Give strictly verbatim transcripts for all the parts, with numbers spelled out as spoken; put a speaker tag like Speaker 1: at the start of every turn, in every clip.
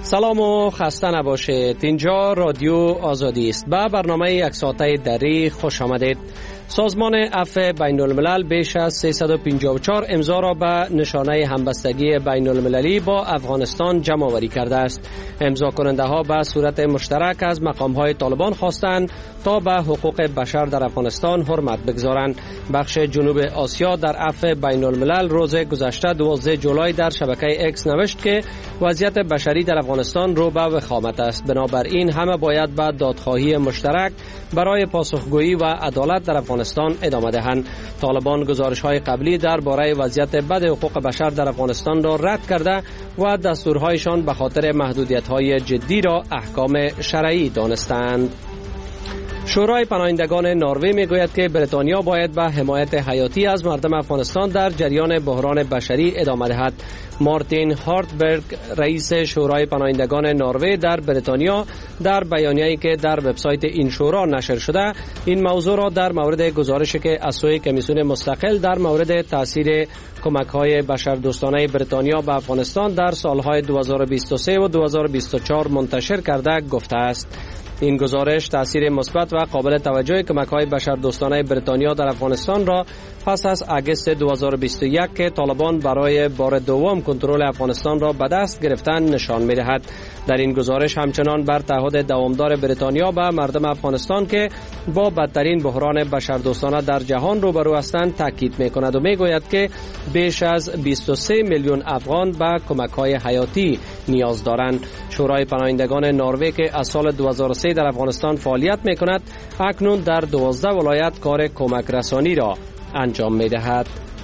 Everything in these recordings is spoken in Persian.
Speaker 1: سلام و خسته نباشید. اینجا رادیو آزادی است. به برنامه یک ساعته دری خوش آمدید. سازمان عفو بین الملل بیش از سیصد و پنجاه و چهار امضا را به نشانه همبستگی بین المللی با افغانستان جمع آوری کرده است. امضا کننده ها به صورت مشترک از مقام های طالبان خواستند تا به حقوق بشر در افغانستان حرمت بگذارند. بخش جنوب آسیا در عفو بین الملل روز گذشته دوازده جولای در شبکه اکس نوشت که وضعیت بشری در افغانستان رو به وخامت است. بنابراین همه باید به دادخواهی مشترک برای پاسخگویی و عدالت در افغانستان ادامه دهند. طالبان گزارش‌های قبلی درباره وضعیت بد حقوق بشر در افغانستان را رد کرده و دستورهایشان به خاطر محدودیت‌های جدی را احکام شرعی دانستند. شورای پناهندگان نروژ میگوید که بریتانیا باید به حمایت حیاتی از مردم افغانستان در جریان بحران بشری ادامه دهد. مارتین هارتبرگ رئیس شورای پناهندگان نروژ در بریتانیا در بیانیه‌ای که در وبسایت این شورا نشر شده این موضوع را در مورد گزارشی که از سوی کمیسیون مستقل در مورد تاثیر کمک‌های بشردوستانه بریتانیا به افغانستان در سالهای دو هزار و بیست و سه و دو هزار و بیست و چهار منتشر کرده گفته است. این گزارش تاثیر مثبت و قابل توجه کمک‌های بشردوستانه بریتانیا در افغانستان را پس از اگست دو هزار و بیست و یک که طالبان برای بار دوم کنترل افغانستان را به دست گرفتند نشان می‌دهد. در این گزارش همچنان بر تعهد دوامدار بریتانیا به مردم افغانستان که با بدترین بحران بشردوستانه در جهان روبرو هستند تاکید می‌کند و می‌گوید که بیش از بیست و سه میلیون افغان به کمک‌های حیاتی نیاز دارند. شورای پناهندگان نروژ که از سال دو هزار و سه در افغانستان فعالیت می‌کند اکنون در دوازده ولایت کار کمک رسانی را انجام می‌دهد.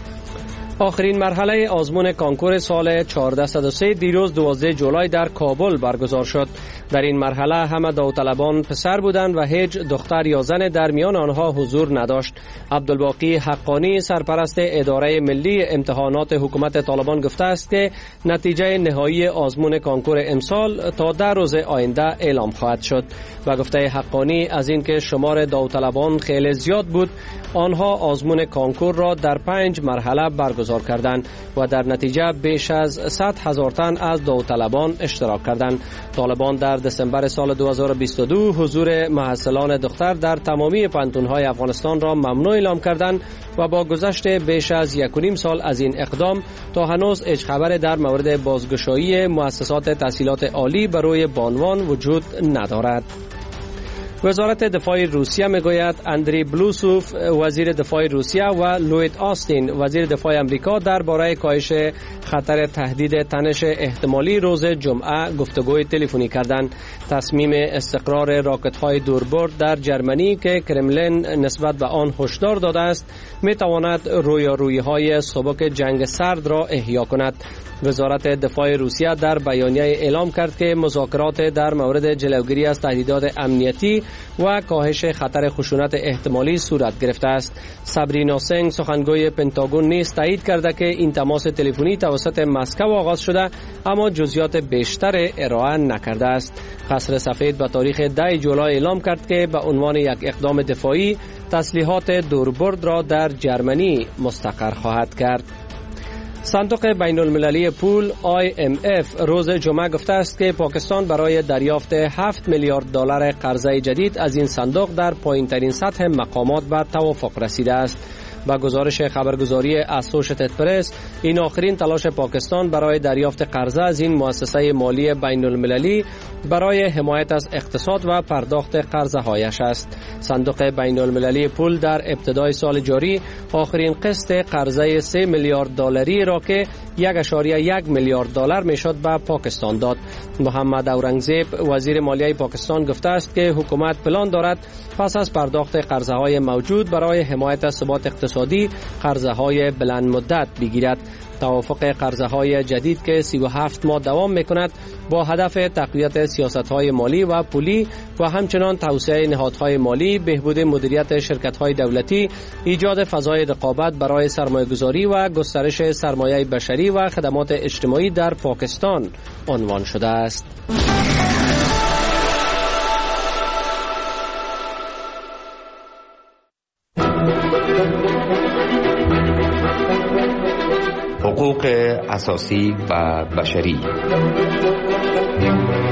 Speaker 1: آخرین مرحله آزمون کانکور سال چهارصد و سه دیروز دوازده جولای در کابل برگزار شد. در این مرحله همه داوطلبان پسر بودند و هیچ دختر یا زن در میان آنها حضور نداشت. عبدالباقی حقانی سرپرست اداره ملی امتحانات حکومت طالبان گفته است که نتیجه نهایی آزمون کانکور امسال تا در روز آینده اعلام خواهد شد. و گفته حقانی از اینکه شمار داوطلبان خیلی زیاد بود آنها آزمون کانکور را در پنج مرحله برگزار کردند و در نتیجه بیش از صد هزار تن از داوطلبان اشتراک کردند. طالبان در دسامبر سال دو هزار و بیست و دو حضور محصلان دختر در تمامی پانتون‌های افغانستان را ممنوع اعلام کردند و با گذشت بیش از یک و نیم سال از این اقدام تا هنوز هیچ خبر در مورد بازگشایی مؤسسات تحصیلات عالی برای بانوان وجود ندارد. وزارت دفاع روسیه میگوید اندری بلوسوف وزیر دفاع روسیه و لوید آستین وزیر دفاع امریکا درباره کاهش خطر تهدید تنش احتمالی روز جمعه گفتگوی تلفنی کردند. تصمیم استقرار راکت‌های دوربرد در جرمنی که کرملین نسبت به آن هشدار داده است میتواند رویارویی‌های سبک جنگ سرد را احیا کند. وزارت دفاع روسیه در بیانیه اعلام کرد که مذاکرات در مورد جلوگیری از تهدیدات امنیتی و کاهش خطر خشونت احتمالی صورت گرفته است. سابرینا سنگ سخنگوی پنتاگون نیز تایید کرده که این تماس تلفنی توسط مسکو آغاز شده اما جزئیات بیشتر ارائه نکرده است. قصر سفید به تاریخ ده جولای اعلام کرد که به عنوان یک اقدام دفاعی تسلیحات دوربرد را در جرمنی مستقر خواهد کرد. صندوق بین المللی پول آی ام اف روز جمعه گفته است که پاکستان برای دریافت هفت میلیارد دلار قرضه جدید از این صندوق در پایین‌ترین سطح مقامات به توافق رسیده است. با گزارش خبرگزاری اسوشیتد پرس این آخرین تلاش پاکستان برای دریافت قرضه از این مؤسسه مالی بین المللی برای حمایت از اقتصاد و پرداخت قرضه هایش است. صندوق بین المللی پول در ابتدای سال جاری آخرین قسط قرضه سه میلیارد دلاری را که یک اشاریه یک میلیارد دلار میشد به پاکستان داد. محمد اورنگزیب وزیر مالیه پاکستان گفته است که حکومت پلان دارد پس از پرداخت قرضه های موجود برای حمایت از ثبات اقتصادی قرضه های بلند مدت بگیرد. توافق قرضه های جدید که سی و هفت ماه دوام میکند با هدف تقویت سیاست های مالی و پولی و همچنان توسعه نهادهای مالی، بهبود مدیریت شرکت های دولتی، ایجاد فضای رقابت برای سرمایه گذاری و گسترش سرمایه بشری و خدمات اجتماعی در پاکستان عنوان شده است.
Speaker 2: حقوق اساسی و بشری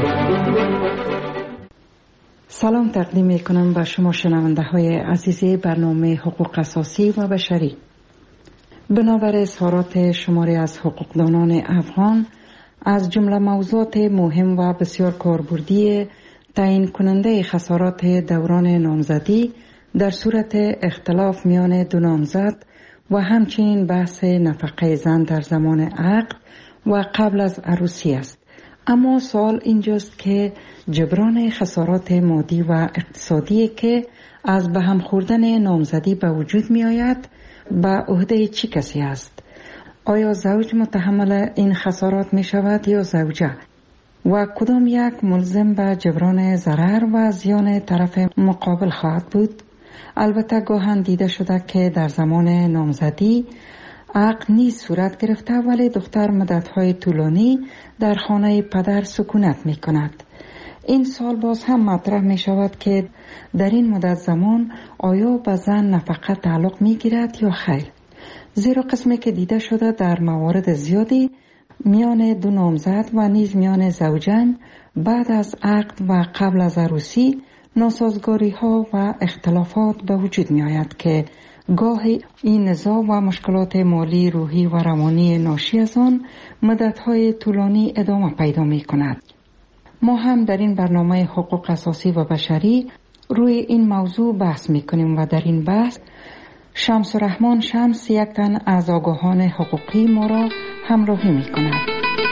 Speaker 2: سلام تقدیم می کنم به شما شنونده های عزیز برنامه حقوق اساسی و بشری. بنابر اظهارات شماری از حقوقدانان افغان از جمله موضوعات مهم و بسیار کاربردی تعیین کننده خسارات دوران نامزدی در صورت اختلاف میان دو نامزد و همچنین بحث نفقه زن در زمان عقد و قبل از عروسی است. اما سوال اینجاست که جبران خسارات مادی و اقتصادی که از به هم خوردن نامزدی به وجود می آید به عهده چه کسی است؟ آیا زوج متحمل این خسارات می شود یا زوجه؟ و کدام یک ملزم به جبران ضرر و زیان طرف مقابل خواهد بود؟ البته گاهن دیده شده که در زمان نامزدی عقد نیز صورت گرفته ولی دختر مدت‌های طولانی در خانه پدر سکونت می کند. این سال باز هم مطرح می شود که در این مدت زمان آیا به زن نفقه تعلق می گیرد یا خیر؟ زیرا قسمی که دیده شده در موارد زیادی میان دو نامزد و نیز میان زوجین بعد از عقد و قبل از عروسی ناسازگاری ها و اختلافات به وجود می آید که گاهی این نزاع و مشکلات مالی، روحی و روانی ناشی از آن مدت‌های طولانی ادامه پیدا می کند. ما هم در این برنامه حقوق اساسی و بشری روی این موضوع بحث می کنیم و در این بحث شمس الرحمن شمس یک تن از آگاهان حقوقی ما را همراهی می کند.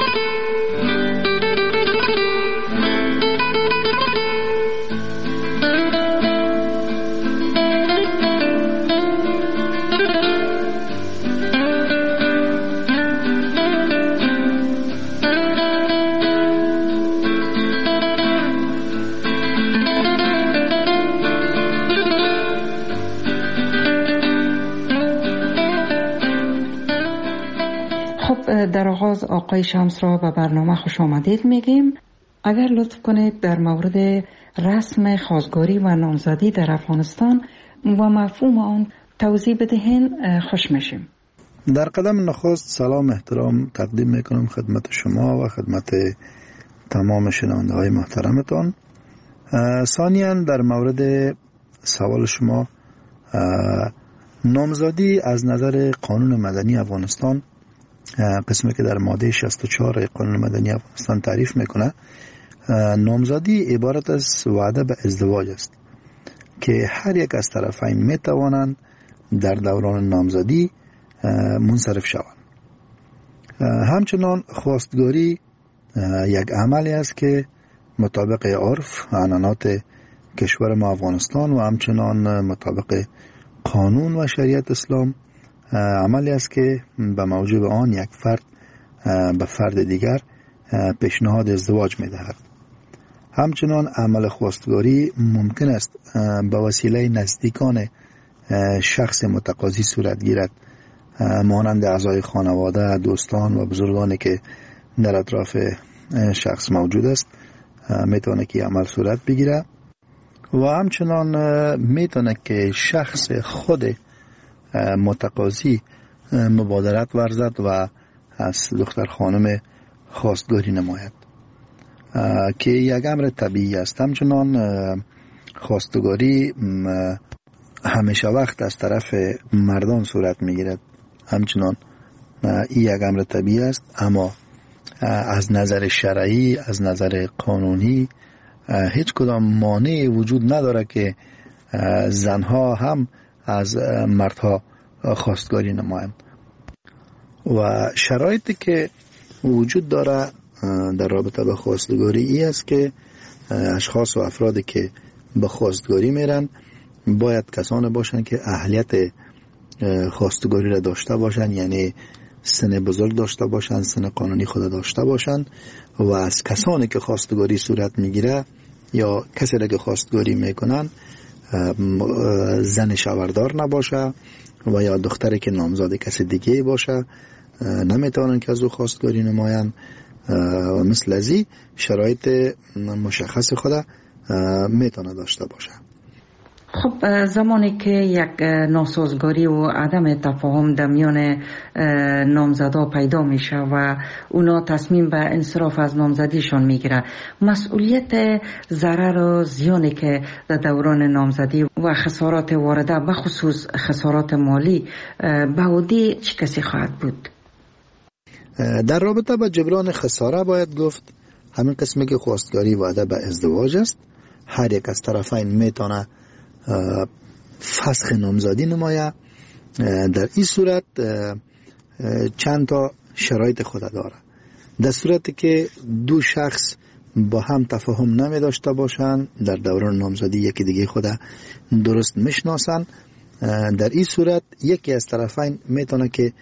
Speaker 2: در آغاز آقای شمس را به برنامه خوش آمدید میگیم. اگر لطف کنید در مورد رسم خواستگاری و نامزدی در افغانستان و مفهوم آن توضیح بدهین خوش میشیم.
Speaker 3: در قدم نخست سلام احترام تقدیم میکنم خدمت شما و خدمت تمام شنونده های محترمتان. ثانیاً در مورد سوال شما، نامزدی از نظر قانون مدنی افغانستان، قسمی که در ماده شصت و چهار قانون مدنی افغانستان تعریف میکنه، نامزدی عبارت از وعده به ازدواج است که هر یک از طرفین میتوانند در دوران نامزدی منصرف شوند. همچنان خواستگاری یک عملی است که مطابق عرف عنعنات کشور ما افغانستان و همچنان مطابق قانون و شریعت اسلام عملی است که به موجب آن یک فرد به فرد دیگر پیشنهاد ازدواج می دهد. همچنان عمل خواستگاری ممکن است به وسیله نزدیکان شخص متقاضی صورت گیرد، مانند اعضای خانواده، دوستان و بزرگانی که در اطراف شخص موجود است میتونه که عمل صورت بگیره و همچنان میتونه که شخص خود متقاضی مبادرت ورزد و از دختر خانم خواستگاری نماید که یک امر طبیعی است. همچنان خواستگاری همیشه وقت از طرف مردان صورت میگیرد، همچنان این یک امر طبیعی است، اما از نظر شرعی، از نظر قانونی هیچ کدام مانعی وجود نداره که زنها هم از مردها خواستگاری نمایند. و شرایطی که وجود داره در رابطه با خواستگاری ای است که اشخاص و افرادی که به خواستگاری میرن باید کسانی باشند که اهلیت خواستگاری را داشته باشند، یعنی سن بزرگ داشته باشند، سن قانونی خود داشته باشند و از کسانی که خواستگاری صورت میگیره یا کسی را که خواستگاری میکنن زن شوهردار نباشه و یا دختری که نامزد کسی دیگه باشه نمیتونن که از او خواستگاری نمایند و مثل ازی شرایط مشخص خود میتونه داشته باشه.
Speaker 2: خب زمانی که یک ناسازگاری و عدم تفاهم در میان نامزدا پیدا میشه و اونا تصمیم به انصراف از نامزدیشان میگیره، مسئولیت ضرر و زیانی که در دوران نامزدی و خسارات وارده به خصوص خسارات مالی به عهده چه کسی خواهد بود؟
Speaker 3: در رابطه با جبران خساره باید گفت همین قسمی که خواستگاری وعده به ازدواج است، هر یک از طرفین میتونه فسخ نامزدی نمایه. در این صورت چند تا شرایط خود داره. در صورتی که دو شخص با هم تفاهم نمی داشته باشند، در دوران نامزدی یکی دیگه خود درست میشناسن، در این صورت یکی از طرفین میتونه که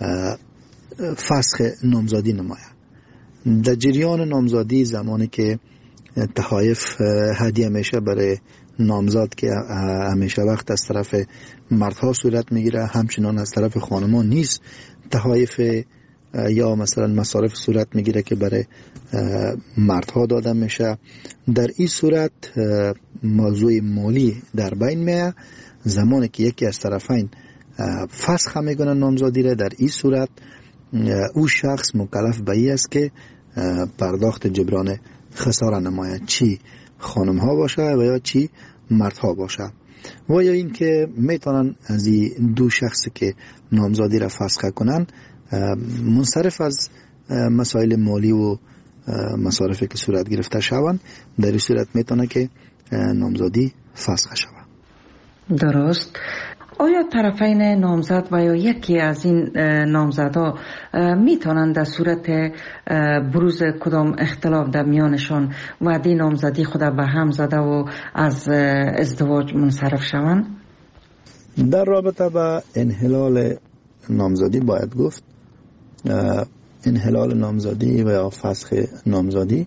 Speaker 3: فسخ نامزدی نمایه. در جریان نامزدی زمانی که تحایف هدیه میشه برای نامزد که همیشه وقت از طرف مردها صورت میگیره، همچنان از طرف خانمان نیست تحایف یا مثلا مصارف صورت میگیره که برای مردها داده میشه. در این صورت موضوع مالی در بین میه. زمانی که یکی از طرفین فسخ میکنه نامزدی را، در این صورت او شخص مکلف به این است که پرداخت جبران خساره نماید، چی خانم ها باشه و یا چی مردها باشه. و یا این که میتونن از این دو شخصی که نامزدی را فسخ کنن منصرف از مسائل مالی و مصارفی که صورت گرفته شوند، در این صورت میتونه که نامزدی فسخ شود.
Speaker 2: درست. آیا طرفین نامزد و یا یکی از این نامزدا میتونن در صورت بروز کدام اختلاف در میانشان وعده نامزدی خود به هم زده و از ازدواج منصرف شوند؟
Speaker 3: در رابطه با انحلال نامزدی باید گفت انحلال نامزدی و یا فسخ نامزدی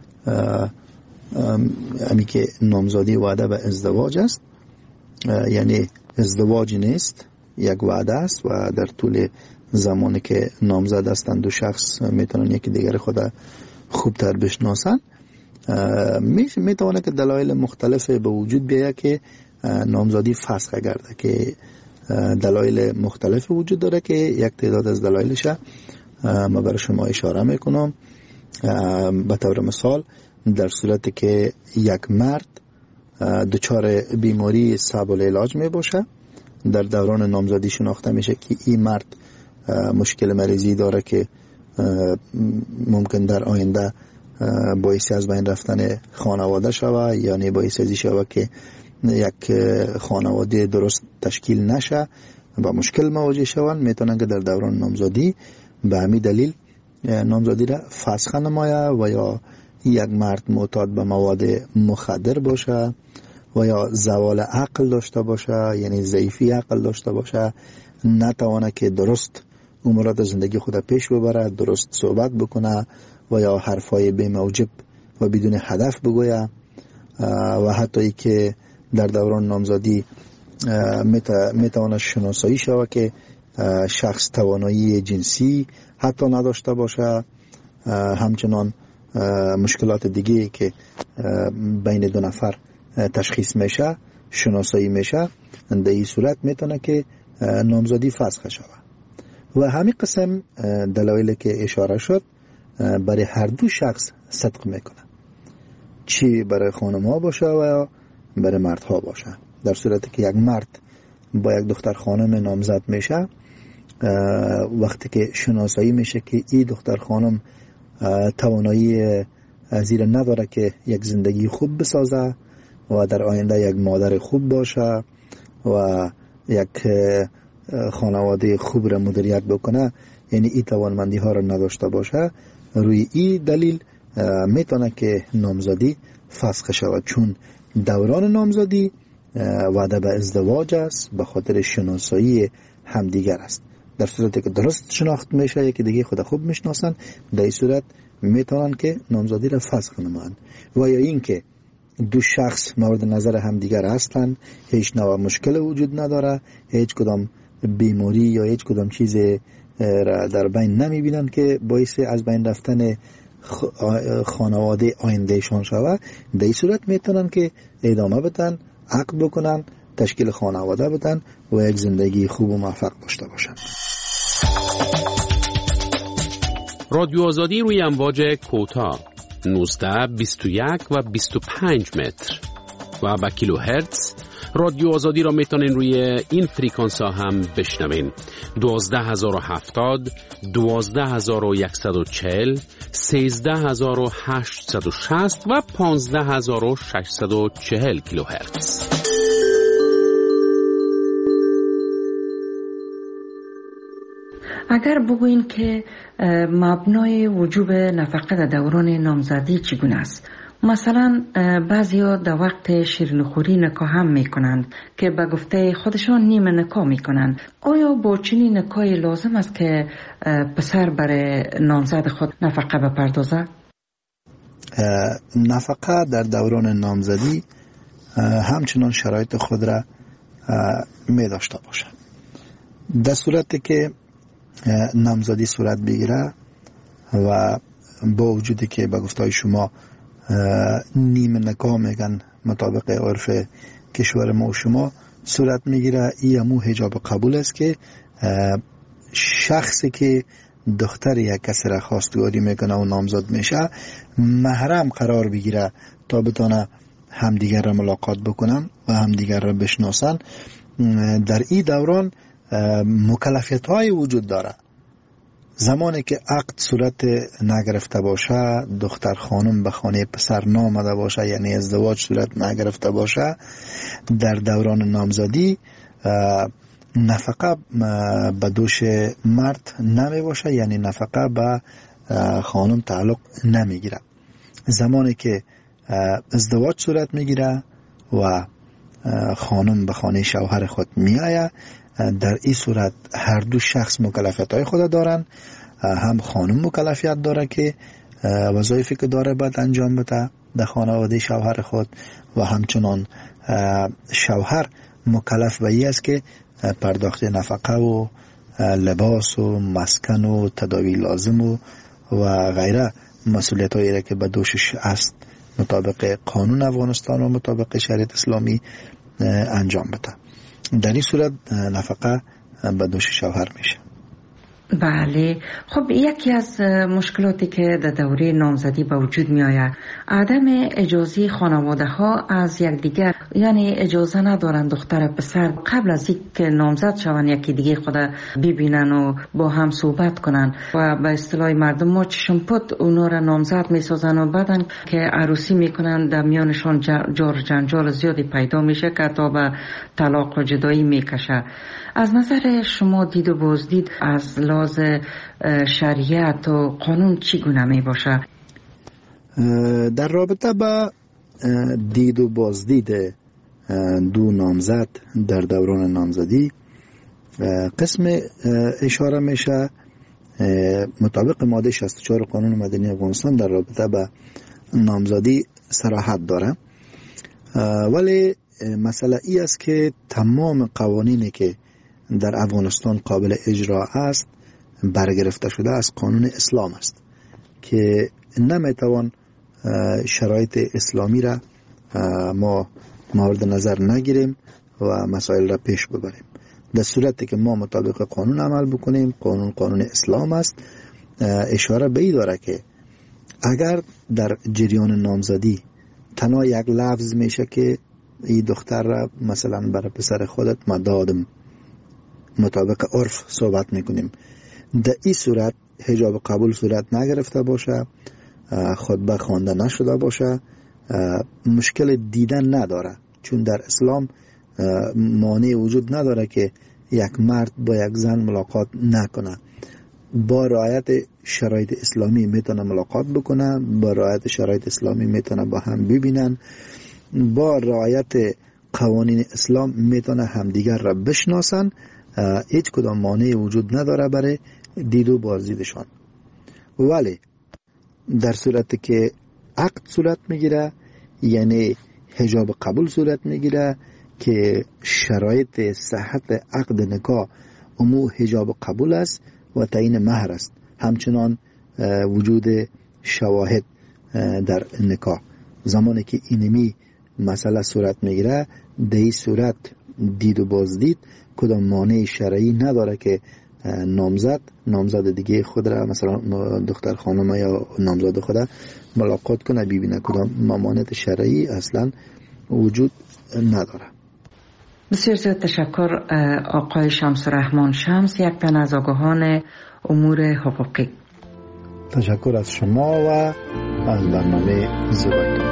Speaker 3: امی که نامزدی وعده به ازدواج است، یعنی ازدواج نیست، یک وعده است و در طول زمانی که نامزد هستند دو شخص میتونن یکی دیگر خود خوبتر بشناسن. میتونه که دلایل مختلف به وجود بیاید که نامزدی فسخ گرده، که دلایل مختلف وجود داره که یک تعداد از دلایلش ما برای شما اشاره میکنم. به طور مثال در صورتی که یک مرد دچار بیماری صعب العلاج می باشه، در دوران نامزدی شناخته میشه که این مرد مشکل مریضی داره که ممکن در آینده باعث از بین رفتن خانواده شوه، یعنی باعث ازی شوه که یک خانواده درست تشکیل نشه و مشکل مواجه شوند. میتونن که در دوران نامزدی به همین دلیل نامزدی را فسخ نمایه. و یا یک مرد معتاد به مواد مخدر باشه و یا زوال عقل داشته باشه، یعنی ضعیفی عقل داشته باشه، نتوانه که درست امورات زندگی خود پیش ببره، درست صحبت بکنه و یا حرفای بی موجب و بدون هدف بگویه، و حتی ای که در دوران نامزدی میتوانه شناسایی شوه که شخص توانایی جنسی حتی نداشته باشه. همچنان مشکلات دیگه که بین دو نفر تشخیص میشه شناسایی میشه، در این صورت میتونه که نامزدی فسخ شود. و همین قسم دلایلی که اشاره شد برای هر دو شخص صدق میکنه، چی برای خانم ها باشه و یا برای مرد ها باشه. در صورتی که یک مرد با یک دختر خانم نامزد میشه، وقتی که شناسایی میشه که این دختر خانم توانایی زیر نداره که یک زندگی خوب بسازه و در آینده یک مادر خوب باشه و یک خانواده خوب را مدیریت بکنه، یعنی این توانمندی ها را نداشته باشه، روی این دلیل میتونه که نامزدی فسخ شود، چون دوران نامزدی وعده به ازدواج است، به خاطر شناسایی همدیگر است. در صورتی که درست شناخت میشه، یکی دیگه خود خوب میشناسن، در این صورت میتونن که نامزدی را فسخ نمایند. و یا این که دو شخص مورد نظر همدیگر هستند، هیچ نوع مشکل وجود نداره، هیچ کدام بیماری یا هیچ کدام چیز را در بین نمیبینن که باعث از بین رفتن خانواده آیندهشان شود، در این صورت میتونن که ادامه بدن عقد بکنن، تشکیل خانواده بدن و یک زندگی خوب و موفق داشته باشن.
Speaker 4: رادیو آزادی روی امواج کوتاه نوزده، بیست و یک و بیست و پنج متر و با کیلو هرتز. رادیو آزادی را میتونین روی این فریکانس ها هم بشنوین: دوازده هزار و هفتاد، دوازده هزار و صد و چهل، سیزده هزار و هشتصد و شصت و پانزده هزار و ششصد و چهل کیلو هرتز.
Speaker 2: اگر بگوییم که مبنای وجوب نفقه در دوران نامزدی چگونه است؟ مثلا بعضیا در وقت شیرینیخوری نکاح هم میکنند که به گفته خودشان نیمه نکاح میکنند. آیا با چنین نکاحی لازم است که پسر برای نامزد خود نفقه بپردازد؟
Speaker 3: نفقه در دوران نامزدی همچنان شرایط خود را می داشته باشد. در صورتی که نامزدی صورت بگیره و با وجودی که به گفته شما نیمه نکاح میگن مطابق عرف کشور ما و شما صورت میگیره، این همون حجاب قبول است که شخصی که دختر یک کسی را خواستگاری میکنه و نامزد میشه محرم قرار بگیره تا بتونه همدیگر را ملاقات بکنن و همدیگر را بشناسن. در این دوران مکلفیت های وجود داره. زمانی که عقد صورت نگرفته باشه، دختر خانم به خانه پسر نامده باشه، یعنی ازدواج صورت نگرفته باشه، در دوران نامزدی نفقه به دوش مرد نمی باشه، یعنی نفقه به خانم تعلق نمیگیره. زمانی که ازدواج صورت میگیره و خانم به خانه شوهر خود میآید، در این صورت هر دو شخص مکلفیت های خود دارن. هم خانم مکلفیت داره که وظایفی که داره باید انجام بده در خانواده شوهر خود و همچنان شوهر مکلف به این است که پرداخت نفقه و لباس و مسکن و تداوی لازم و و غیره مسئولیت هایی که به دوشش است مطابق قانون افغانستان و مطابق شریعت اسلامی انجام بده. در این صورت نفقه به دوش شوهر میشه.
Speaker 2: بله. خب یکی از مشکلاتی که در دوره نامزدی به وجود می آید عدم اجازه خانواده ها از یکدیگر، یعنی اجازه ندارن دختر پسر قبل از اینکه نامزد شوند یکی دیگه خود ببینن و با هم صحبت کنن و به اصطلاح مردم ما چشم پد اونا را نامزد می سازن و بعدن که عروسی میکنن در میانشان جار جنجال زیادی پیدا میشه که تا به طلاق و جدایی میکشه. از نظر شما دید و بازدید از لحاظ شریعت و قانون چگونه می باشه؟
Speaker 3: در رابطه با دید و بازدید دو نامزد در دوران نامزدی قسم اشاره میشه مطابق ماده شصت و چهار قانون مدنی افغانستان در رابطه با نامزدی صراحت داره، ولی مسئله ای است که تمام قوانینی که در افغانستان قابل اجرا است برگرفته شده از قانون اسلام است که نمیتوان شرایط اسلامی را ما مورد نظر نگیریم و مسائل را پیش ببریم. در صورتی که ما مطابق قانون عمل بکنیم، قانون قانون اسلام است، اشاره به این داره که اگر در جریان نامزدی تنها یک لفظ میشه که این دختر را مثلا برای پسر خودت ما دادم، مطابق عرف صحبت میکنیم، در این صورت حجاب قبول صورت نگرفته باشه، خطبه خوانده نشده باشه، مشکل دیدن نداره، چون در اسلام مانع وجود نداره که یک مرد با یک زن ملاقات نکنه. با رعایت شرایط اسلامی میتونه ملاقات بکنه، با رعایت شرایط اسلامی میتونه با هم ببینن، با رعایت قوانین اسلام میتونه همدیگر را بشناسن. هیچ کدام مانع وجود نداره برای دید و بازدیدشان. ولی در صورتی که عقد صورت میگیره، یعنی حجاب قبول صورت میگیره که شرایط صحت عقد نکاح امو حجاب قبول است و تعیین مهر است، همچنان وجود شواهد در نکاح. زمانی که اینمی مسئله صورت میگیره در این صورت دید و بازدید کدام مانع شرعی نداره که نامزد نامزد دیگه خود را مثلا دختر خانم یا نامزد خود ملاقات کنه ببینه، کدام ممانعت شرعی اصلا وجود نداره.
Speaker 2: بسیار زیاد تشکر آقای شمس الرحمن شمس، یک تن از آگاهان امور حقوقی.
Speaker 3: تشکر از شما و از برنامه زیبایی.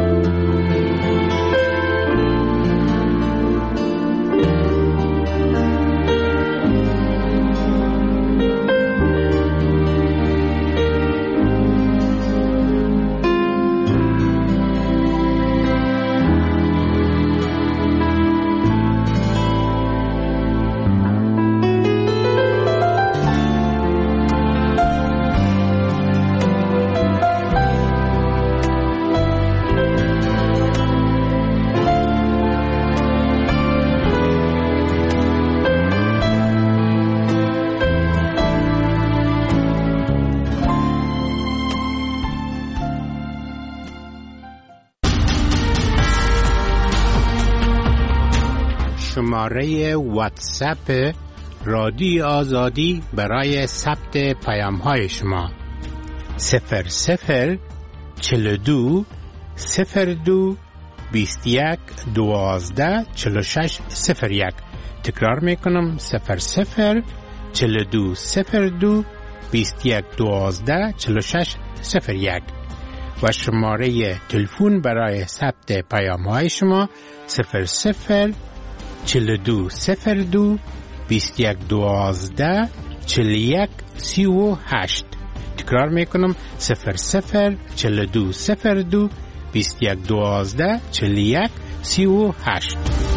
Speaker 5: شماره واتساپ رادیو آزادی برای ثبت پیام های شما صفر صفر چهل و دو صفر دو بیست و یک دوازده چهل و شش صفر یک. تکرار میکنم صفر صفر چهل و دو صفر دو بیست و یک دوازده چهل و شش صفر یک و شماره تلفن برای ثبت پیام های شما صفر صفر چهل و دو صفر دو بیست و یک دوازده چهل و یک سی و هشت. تکرار میکنم صفر صفر چهل و دو صفر دو بیست و یک دوازده چهل و یک سی و هشت.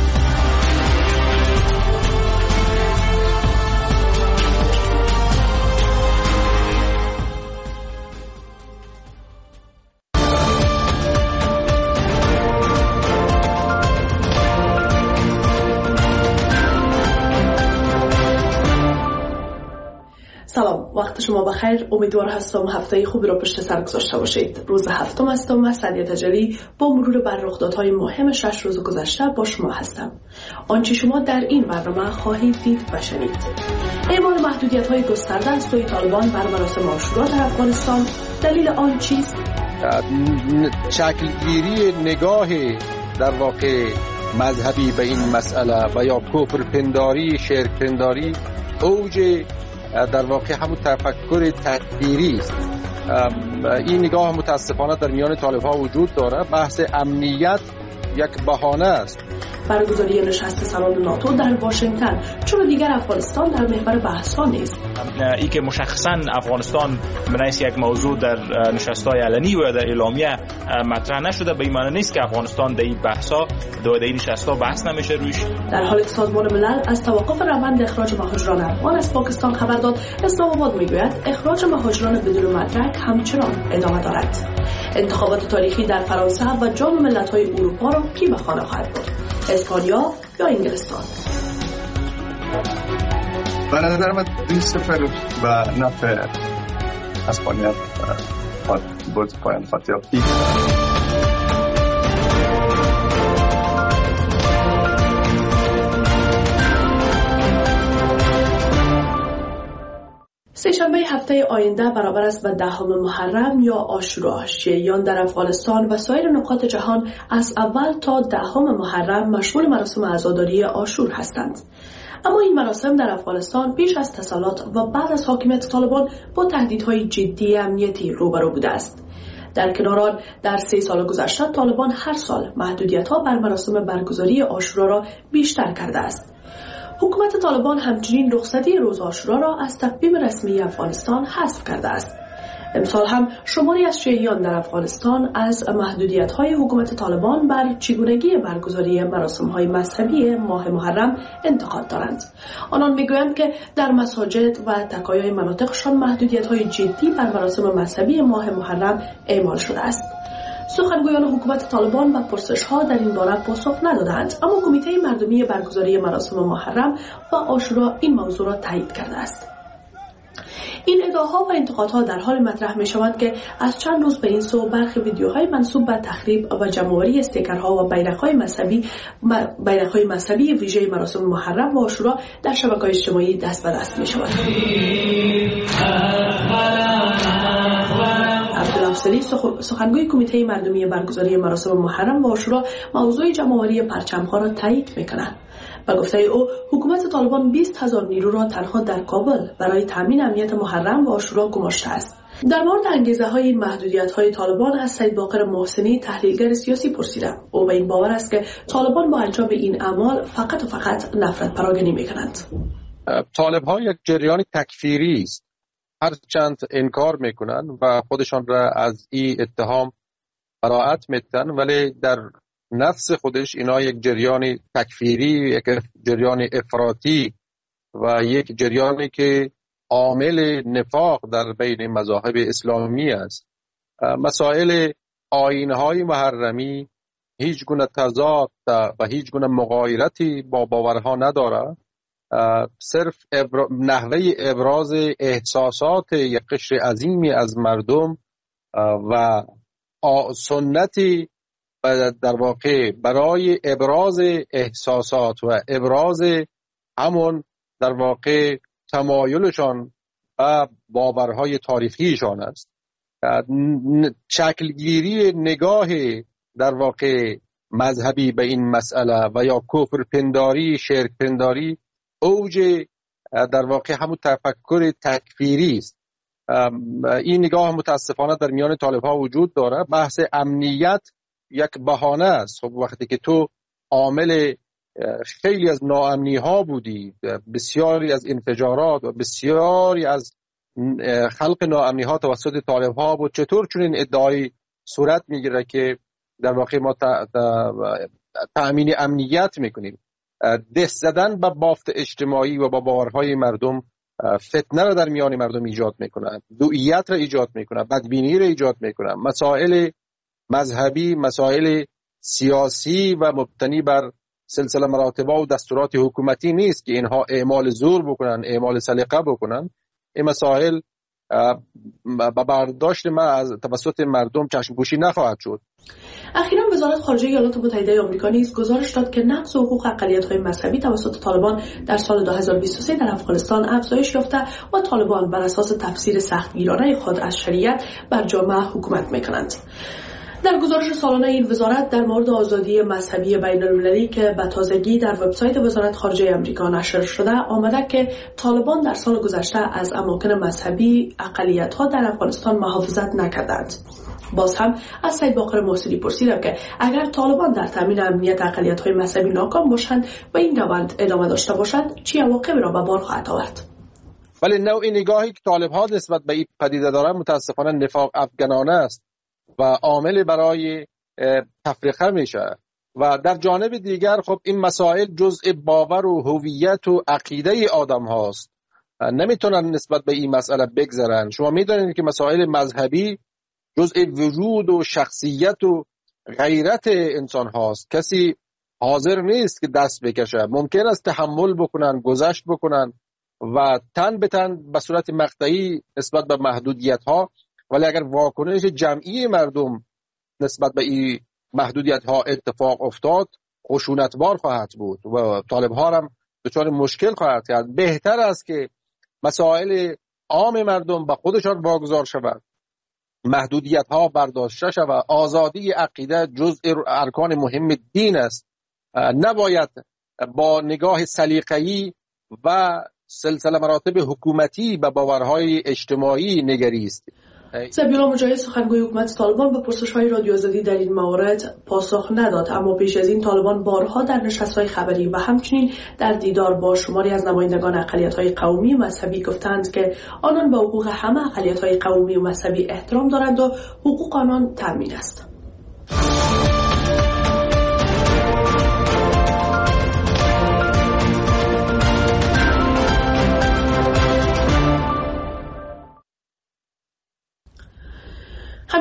Speaker 6: سلام، وقت شما بخیر. امیدوار هستم هفته خوبی را پشت سر گذاشته باشید. روز هفتم هستم و سعدیه تجلی با مرور بر رخدادهای مهم شش روز گذشته با شما هستم. آنچه شما در این برنامه خواهید دید و شنید: اعمال محدودیت‌های گسترده از سوی طالبان بر مراسم عاشورا در افغانستان، دلیل آن چیست؟
Speaker 7: شکلگیری نگاه در واقع مذهبی به این مسئله و یا کفر پنداری، شرک پنداری اوج در واقع همون تفکر تکفیری است. این نگاه متاسفانه در میان طالب‌ها وجود داره. بحث امنیت یک بهانه است.
Speaker 6: برگزاری نشست سالن ناتو در واشنگتن، چون دیگر افغانستان در محور بحث‌ها نیست.
Speaker 8: ای که مشخصاً افغانستان منیس یک موضوع در نشست‌های علنی و در اعلامیه مطرح نشده، به این معنی نیست که افغانستان در این بحث‌ها در این نشست‌ها بحث نمیشه روش.
Speaker 6: در حالی که سازمان ملل از توقف روند اخراج مهاجران افغان از پاکستان خبر داد، اسلام آباد میگوید اخراج مهاجران بدون مدرک همچنان ادامه دارد. انتخابات تاریخی در فرانسه و جام ملت‌های اروپا را کی به خانه خواهد برد؟ اسپانیا یا انگلستان؟
Speaker 9: به نظر من دو صفر به نفع اسپانیا بود پایان خواهد یافت.
Speaker 6: سه‌شنبه هفته آینده برابر است به دهم محرم یا عاشورا. شیعیان در افغانستان و سایر نقاط جهان از اول تا دهم محرم مشغول مراسم عزاداری عاشور هستند. اما این مراسم در افغانستان پیش از تسلط و بعد از حاکمیت طالبان با تهدیدهای جدی امنیتی روبرو بوده است. در کنار آن، در سه سال گذشته طالبان هر سال محدودیت‌ها بر مراسم برگزاری عاشورا را بیشتر کرده است. حکومت طالبان همچنین رخصتی روز عاشورا را از تقویم رسمی افغانستان حذف کرده است. امسال هم شماری از شیعیان در افغانستان از محدودیت‌های حکومت طالبان بر چگونگی برگزاری مراسم‌های مذهبی ماه محرم انتقاد دارند. آنان می‌گویند که در مساجد و تکایای مناطقشان محدودیت‌های جدی بر مراسم مذهبی ماه محرم اعمال شده است. سخنگویان حکومت طالبان و پرسش‌ها در این باره پاسخ ندادند، اما کمیته مردمی برگزاری مراسم محرم و عاشورا این موضوع را تایید کرده است. این ادعاها و انتقادها در حال مطرح می شوند که از چند روز به این سو برخی ویدیوهای منسوب به تخریب و جمع‌آوری استیکرها و بیرق‌های مذهبی بیرق‌های مذهبی ویژه مراسم محرم و عاشورا در شبکه‌های اجتماعی دست به دست می شود. عبدالافضلی سخنگوی کمیته مردمی برگزاری مراسم محرم و عاشورا موضوع جمع‌آوری پرچم‌ها را تایید می‌کند. با گفته او حکومت طالبان بیست هزار نیرو را تنها در کابل برای تامین امنیت محرم و عاشورا گماشته است. در مورد انگیزه های این محدودیت های طالبان از سید باقر محسنی تحلیلگر سیاسی پرسیدم. او به این باور است که طالبان با انجام این اعمال فقط و فقط نفرت پراگنی می‌کنند.
Speaker 7: طالب ها یک جریان تکفیری است. هرچند انکار میکنن و خودشان را از این اتهام براءت میدن، ولی در نفس خودش اینا یک جریان تکفیری، یک جریان افراطی و یک جریانی که عامل نفاق در بین مذاهب اسلامی است. مسائل آیین‌های محرمی هیچ گونه تضاد و هیچ گونه مغایرتی با باورها نداره، صرف ابر... نحوه ابراز احساسات یک قشر عظیمی از مردم و سنتی در واقع برای ابراز احساسات و ابراز همون در واقع تمایلشان و باورهای تاریخیشان است. شکلگیری نگاه در واقع مذهبی به این مسئله و یا کفر پنداری، شرک پنداری اوج در واقع همون تفکر تکفیری است. این نگاه متاسفانه در میان طالب ها وجود داره. بحث امنیت یک بهانه است. خب وقتی که تو عامل خیلی از ناامنی ها بودی، بسیاری از انفجارات و بسیاری از خلق ناامنی ها توسط طالب ها بود، چطور چون این ادعای صورت میگیره که در واقع ما تأمین امنیت میکنیم؟ دست زدن به بافت اجتماعی و با باورهای مردم فتنه را در میان مردم ایجاد میکنن، دوئیت را ایجاد میکنن، بدبینی را ایجاد میکنن. مسائل مذهبی، مسائل سیاسی و مبتنی بر سلسله مراتب و دستورات حکومتی نیست که اینها اعمال زور بکنن، اعمال سلیقه بکنن. این مسائل با برداشت ما از توسط مردم چشم‌پوشی نخواهد شد.
Speaker 6: اخیراً وزارت خارجه ایالات متحده آمریکا نیز گزارش داد که نقض حقوق اقلیت‌های مذهبی توسط طالبان در سال دو هزار و بیست و سه در افغانستان افزایش یافته و طالبان بر اساس تفسیر سختگیرانه خود از شریعت بر جامعه حکومت می‌کنند. در گزارش سالانه این وزارت در مورد آزادی مذهبی بین‌المللی که به تازگی در وبسایت وزارت خارجه آمریکا نشر شده آمده که طالبان در سال گذشته از اماکن مذهبی اقلیت‌ها در افغانستان محافظت نکردند. باز هم از سید باقر محسنی پرسیدم که اگر طالبان در تامین امنیت اقلیت‌های مذهبی ناکام باشند و این روند ادامه داشته باشد چه عواقبی را به بار خواهد آورد؟
Speaker 7: ولی نوع نگاهی که طالب‌ها نسبت به این پدیده دارند متاسفانه نفاق افغانانه است و عامل برای تفریقه میشه. و در جانب دیگر خب این مسائل جزء باور و هویت و عقیده آدم هاست، نمیتونن نسبت به این مسئله بگذرن. شما میدونید که مسائل مذهبی جزء وجود و شخصیت و غیرت انسان هاست. کسی حاضر نیست که دست بکشه. ممکن است تحمل بکنن، گذشت بکنن و تن به تن به صورت مقطعی نسبت به محدودیت ها، ولی اگر واکنش جمعی مردم نسبت به این محدودیت ها اتفاق افتاد خشونتبار خواهد بود و طالب ها هم دچار مشکل خواهد کرد. بهتر است که مسائل عام مردم به خودشان واگذار شود، محدودیت ها برداشته شود. آزادی عقیده جزء ارکان مهم دین است، نباید با نگاه سلیقه‌ای و سلسله مراتب حکومتی به باورهای اجتماعی نگریست.
Speaker 6: ذبیحالله مجاهد سخنگوی حکومت طالبان به پرسش‌های رادیو آزادی در این مورد پاسخ نداد، اما پیش از این طالبان بارها در نشست‌های خبری و همچنین در دیدار با شماری از نمایندگان اقلیت‌های قومی و مذهبی گفتند که آنان به حقوق همه اقلیت‌های قومی و مذهبی احترام دارند و حقوق آنان تامین است.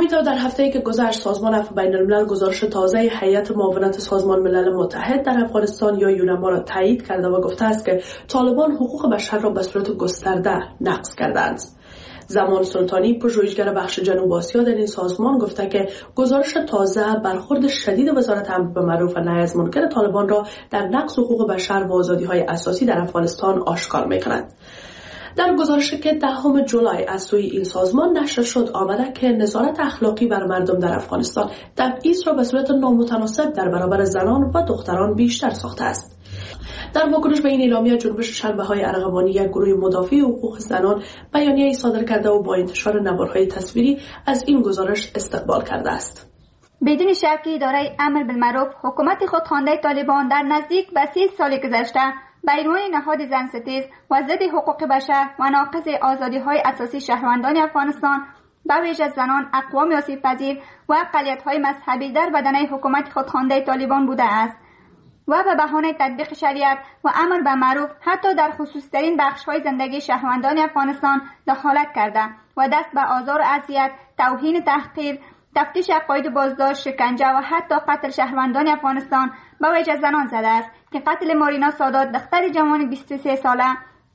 Speaker 6: همینطور در هفته‌ای که گذشت سازمان عفو بین الملل گزارش تازه هیئت معاونت سازمان ملل متحد در افغانستان یا یونما را تایید کرده و گفته است که طالبان حقوق بشر را به صورت گسترده نقض کردند. زمان سلطانی پژوهشگر بخش جنوب آسیا در این سازمان گفته که گزارش تازه برخورد شدید وزارت امر بالمعروف و نهی از منکر طالبان را در نقض حقوق بشر و آزادی‌های اساسی در افغانستان آشکار می‌کند. در گزارشی که دهم جولای از سوی این سازمان نشر شد آمده که نظارت اخلاقی بر مردم در افغانستان تبعیض را به صورت نامتناسب در برابر زنان و دختران بیشتر ساخته است. در واکنش به این اعلامیه جنبش شنبه‌های ارغوانی یک گروه مدافع حقوق زنان بیانیه‌ای صادر کرده و با انتشار نوارهای تصویری از این گزارش استقبال کرده است.
Speaker 10: بدون شک اداره امر بالمعروف حکومت خودخوانده طالبان در نزدیک به سی سال گذشته به عنوان نهاد زنستیز و ضد حقوق بشر و ناقض آزادی‌های اساسی شهروندان افغانستان به ویژه زنان، اقوام آسیب‌پذیر و اقلیت‌های مذهبی در بدنه حکومت خودخوانده طالبان بوده است و به بهانه تطبیق شریعت و امر به معروف حتی در خصوصی‌ترین بخش‌های زندگی شهروندان افغانستان دخالت کرده و دست به آزار و اذیت، توهین، تحقیر، تفتیش عقاید، بازداشت، شکنجه و حتی قتل شهروندان افغانستان به ویژه زنان زده است که قتل مارینا سادات دختر جوان بیست و سه ساله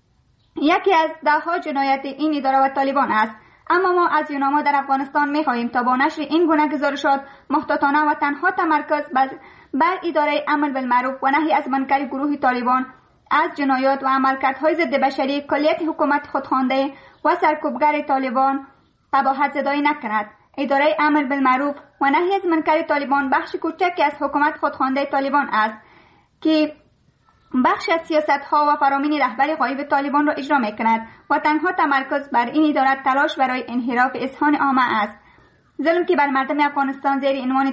Speaker 10: یکی از ده‌ها جنایت این اداره و طالبان است. اما ما از یونما در افغانستان می‌خواهیم تا با نشر این گونه گزارشات محتاطانه و تنها تمرکز بر اداره امر بالمعروف و نهی از منکر گروه طالبان از جنایات و عملکردهای ضد بشری کلیت حکومت خودخوانده و سرکوبگر طالبان قباحت زدایی نکند. اداره امر بالمعروف و نهی از منکر طالبان بخش کوچکی از حکومت خودخوانده طالبان است که بخش از سیاست‌ها و فرامین رهبر غایب طالبان را اجرا می‌کند و تنها تمرکز بر این اداره تلاش برای انحراف اذهان عامه است. ظلم که بر مردم افغانستان زیر عنوان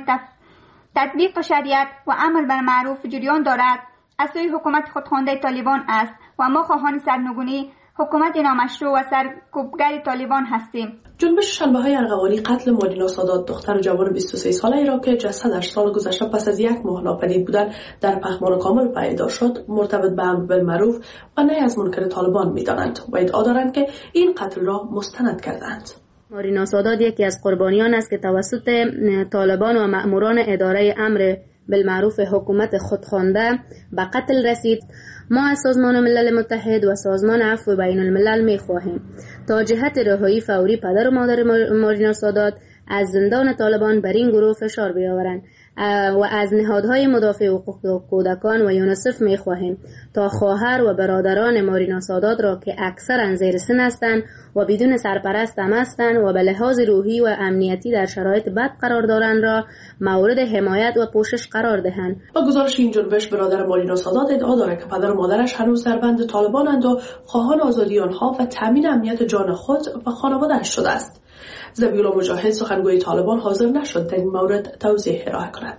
Speaker 10: تطبیق شریعت و امر بالمعروف جریان دارد از سوی حکومت خودخوانده طالبان است و ما خواهان سرنگونی حکومت نامشروع و سرکوبگر طالبان هستیم.
Speaker 6: جنبش شنبه‌های ارغوانی قتل مارینا سادات دختر جوان بیست و سه ساله را که جسدش سال گذشته پس از یک ماه ناپدید بودن در پخمان کامل پیدا شد مرتبط به امر بالمعروف و نهی از منکر طالبان می‌دانند و ادعا دارند که این قتل را مستند کردند.
Speaker 11: مارینا سادات یکی از قربانیان است که توسط طالبان و مأموران اداره امر بالمعروف حکومت خودخوانده به قتل رسید. ما از سازمان ملل متحد و سازمان عفو بین الملل می خواهیم تا جهت رهایی فوری پدر و مادر مارینا سادات از زندان طالبان بر این گروه فشار بیاورند و از نهادهای مدافع حقوق کودکان و یونیسف می خواهیم تا خواهر و برادران مارینا سادات را که اکثرا زیر سن هستند و بدون سرپرست هم هستند و به لحاظ روحی و امنیتی در شرایط بد قرار دارند را مورد حمایت و پوشش قرار دهند.
Speaker 6: با گزارش این جنبش برادر مارینا سادات ادعا دارد که پدر و مادرش هنوز در بند طالبانند و خواهان آزادی آنها و تامین امنیت جان خود و خانواده‌اش شده است. ذبیح‌الله مجاهد سخنگوی طالبان حاضر نشد در این مورد توضیح ارائه کند.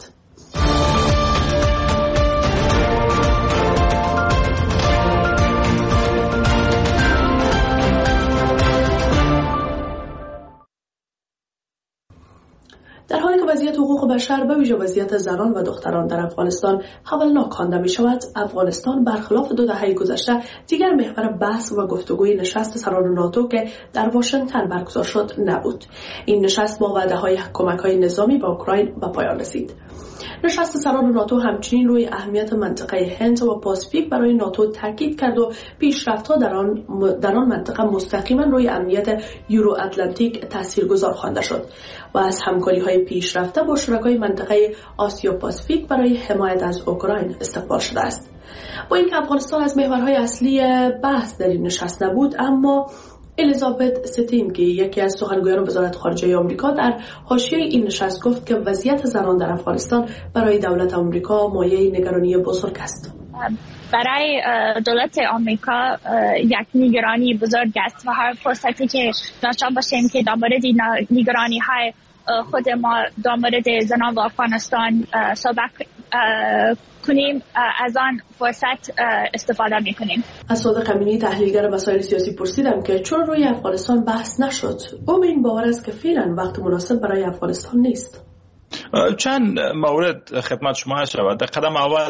Speaker 6: در حالی که وضعیت حقوق بشر به ویژه وضعیت زنان و دختران در افغانستان هولناک خوانده می شود، افغانستان برخلاف دو دهه گذشته دیگر محور بحث و گفتگوی نشست سران ناتو که در واشنگتن برگزار شد نبود. این نشست با وعده های کمک های نظامی به اوکراین به پایان رسید. نشست سران ناتو همچنین روی اهمیت منطقه هند و پاسیفیک برای ناتو تاکید کرد و پیشرفت‌ها در آن در آن منطقه مستقیما روی امنیت یورو اتلانتیک تاثیرگذار خوانده شد و از همکاری‌های پیشرفته با شرکای منطقه آسیا پاسیفیک برای حمایت از اوکراین استقبال شده است. با اینکه افغانستان از محورهای اصلی بحث در این نشست نبود، اما الیزابت ستینگی یکی از سخنگویان وزارت خارجه آمریکا در حاشیه این نشست گفت که وضعیت زنان در افغانستان برای دولت آمریکا مایه نگرانی بزرگ است.
Speaker 12: برای دولت آمریکا یک نگرانی بزرگ است و هر فرصتی که داشته باشیم که در مورد نگرانی های خود ما در مورد زنان و افغانستان صحبت کنیم از آن فرصت استفاده میکنیم.
Speaker 6: از صادق امینی تحلیلگر مسائل سیاسی پرسیدم که چون روی افغانستان بحث نشد، او به این باور است که فعلا وقت مناسب برای افغانستان نیست.
Speaker 8: چند مورد خدمت شما شود. در قدم اول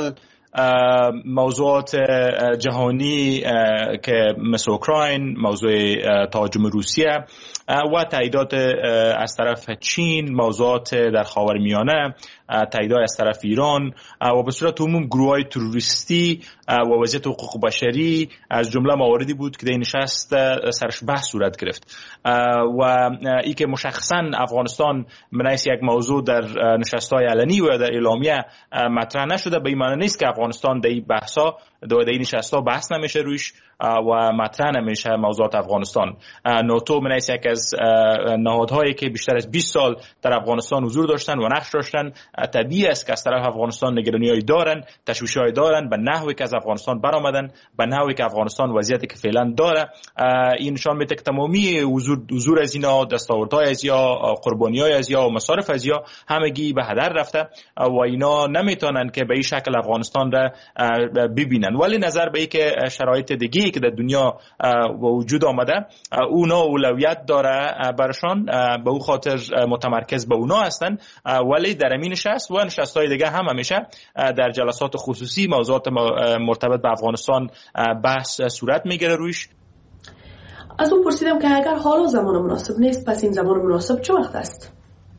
Speaker 8: موضوعات جهانی که مثل اوکراین، موضوع تهاجم روسیه و تاییدات از طرف چین، موضوعات در خاورمیانه، تاییدات از طرف ایران و به صورت عموم گروه‌های تروریستی و وضعیت حقوق بشری از جمله مواردی بود که در نشست سرش بحث صورت گرفت و ای که مشخصا افغانستان منیس یک موضوع در نشست‌های علنی و در اعلامیه مطرح نشده، به این معنی نیست که افغانستان در این بحث‌ها در این نشست‌ها بحث نمیشه روش و مطرح نمیشه موضوعات افغانستان. ناتو منیس یک از نهادهایی که بیشتر از بیست سال در افغانستان حضور داشتن و نقش داشتن، طبیعی است که از طرف افغانستان نگرانی‌های دارن، تشویش‌های دارن به نحوی که از افغانستان برآمدن، به نحوی که افغانستان وضعیتی که فعلا داره. این نشان میده که تمامی حضور حضور از اینا، دستاوردهای از یا قربانی‌های از یا مصارف از یا همگی به هدر رفته و اینا نمیتونن که به این شکل افغانستان را ببینن. ولی نظر به این که شرایط دیگه که در دنیا وجود آمده اونا اولویت داره برشان، به او خاطر متمرکز به اونا هستن، ولی در این نشست و نشست‌های دیگه هم همیشه در جلسات خصوصی موضوعات مرتبط به افغانستان بحث صورت میگیره روش.
Speaker 6: از اون پرسیدم که اگر حالا زمان مناسب نیست، پس این زمان مناسب چه وقت است؟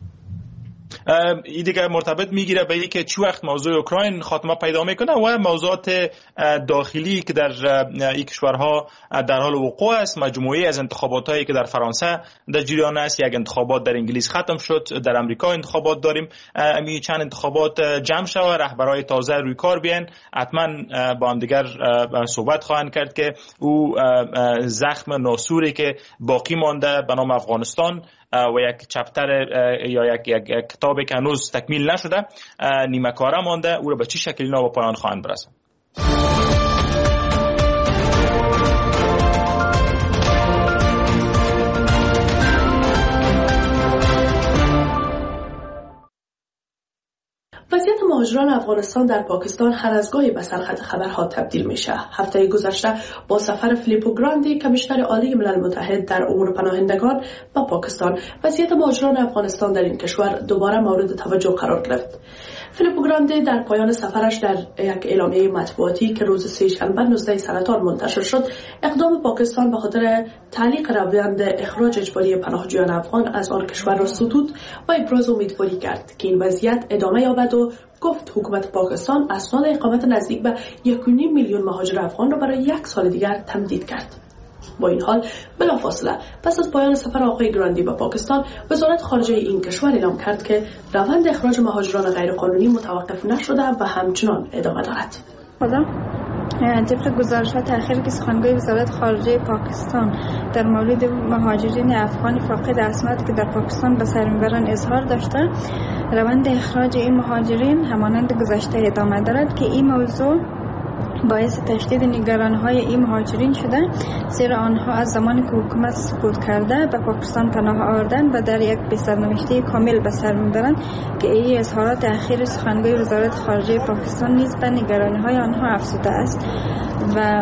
Speaker 8: این دیگه مرتبط میگیره به اینکه چه وقت موضوع اوکراین خاتمه پیدا میکنه و موضوعات داخلی که در این کشورها در حال وقوع است. مجموعه از انتخابات هایی که در فرانسه در جریان است، یک انتخابات در انگلیس ختم شد، در امریکا انتخابات داریم، امی چند انتخابات جمع شوه، رهبرای تازه روی کار بیان، حتما با هم دیگر صحبت خواهند کرد که او زخم ناسوری که باقی مانده به نام افغانستان و یک چپتر یا یک, یک, یک کتابی که هنوز تکمیل نشده نیمه کاره مانده، او را به چه شکلی اینا به پایان خواهند برساند.
Speaker 6: وضعیت مهاجران افغانستان در پاکستان هر از گاهی به سرخط خبرها تبدیل میشه. هفته گذشته با سفر فیلیپو گراندی کمیشنر عالی ملل متحد در امور پناهندگان به پاکستان، وضعیت مهاجران افغانستان در این کشور دوباره مورد توجه قرار گرفت. فیلیپو گراندی در پایان سفرش در یک اعلامیه مطبوعاتی که روز سه‌شنبه نوزده سرطان منتشر شد، اقدام پاکستان به خاطر تعلیق روند اخراج اجباری پناهجویان افغان از آن کشور را ستود و ابراز امیدواری کرد که این وضعیت ادامه یابد و گفت حکومت پاکستان اسناد اقامت نزدیک به یک و نیم میلیون مهاجر افغان را برای یک سال دیگر تمدید کرد. با این حال بلافاصله پس از پایان سفر آقای گراندی به پاکستان، وزارت خارجه این کشور اعلام کرد که روند اخراج مهاجران غیرقانونی متوقف نشده و همچنان ادامه دارد.
Speaker 13: خدا طبق گزارشات اخیر که سخنگوی وزارت خارجه پاکستان در مورد مهاجرین افغان فاقد اسناد که در پاکستان به سر میبرند اظهار داشته، روند اخراج این مهاجرین همانند گذشته ادامه دارد که این موضوع باعث تشدید نگرانی‌های این مهاجرین شده، زیرا آنها از زمانی که حکومت سقوط کرده به پاکستان پناه آوردند و در یک بسرنوشته کامل به سر میبرند که این اظهارات اخیر سخنگوی وزارت خارجه پاکستان نیز به نگرانی‌های آنها افزوده است و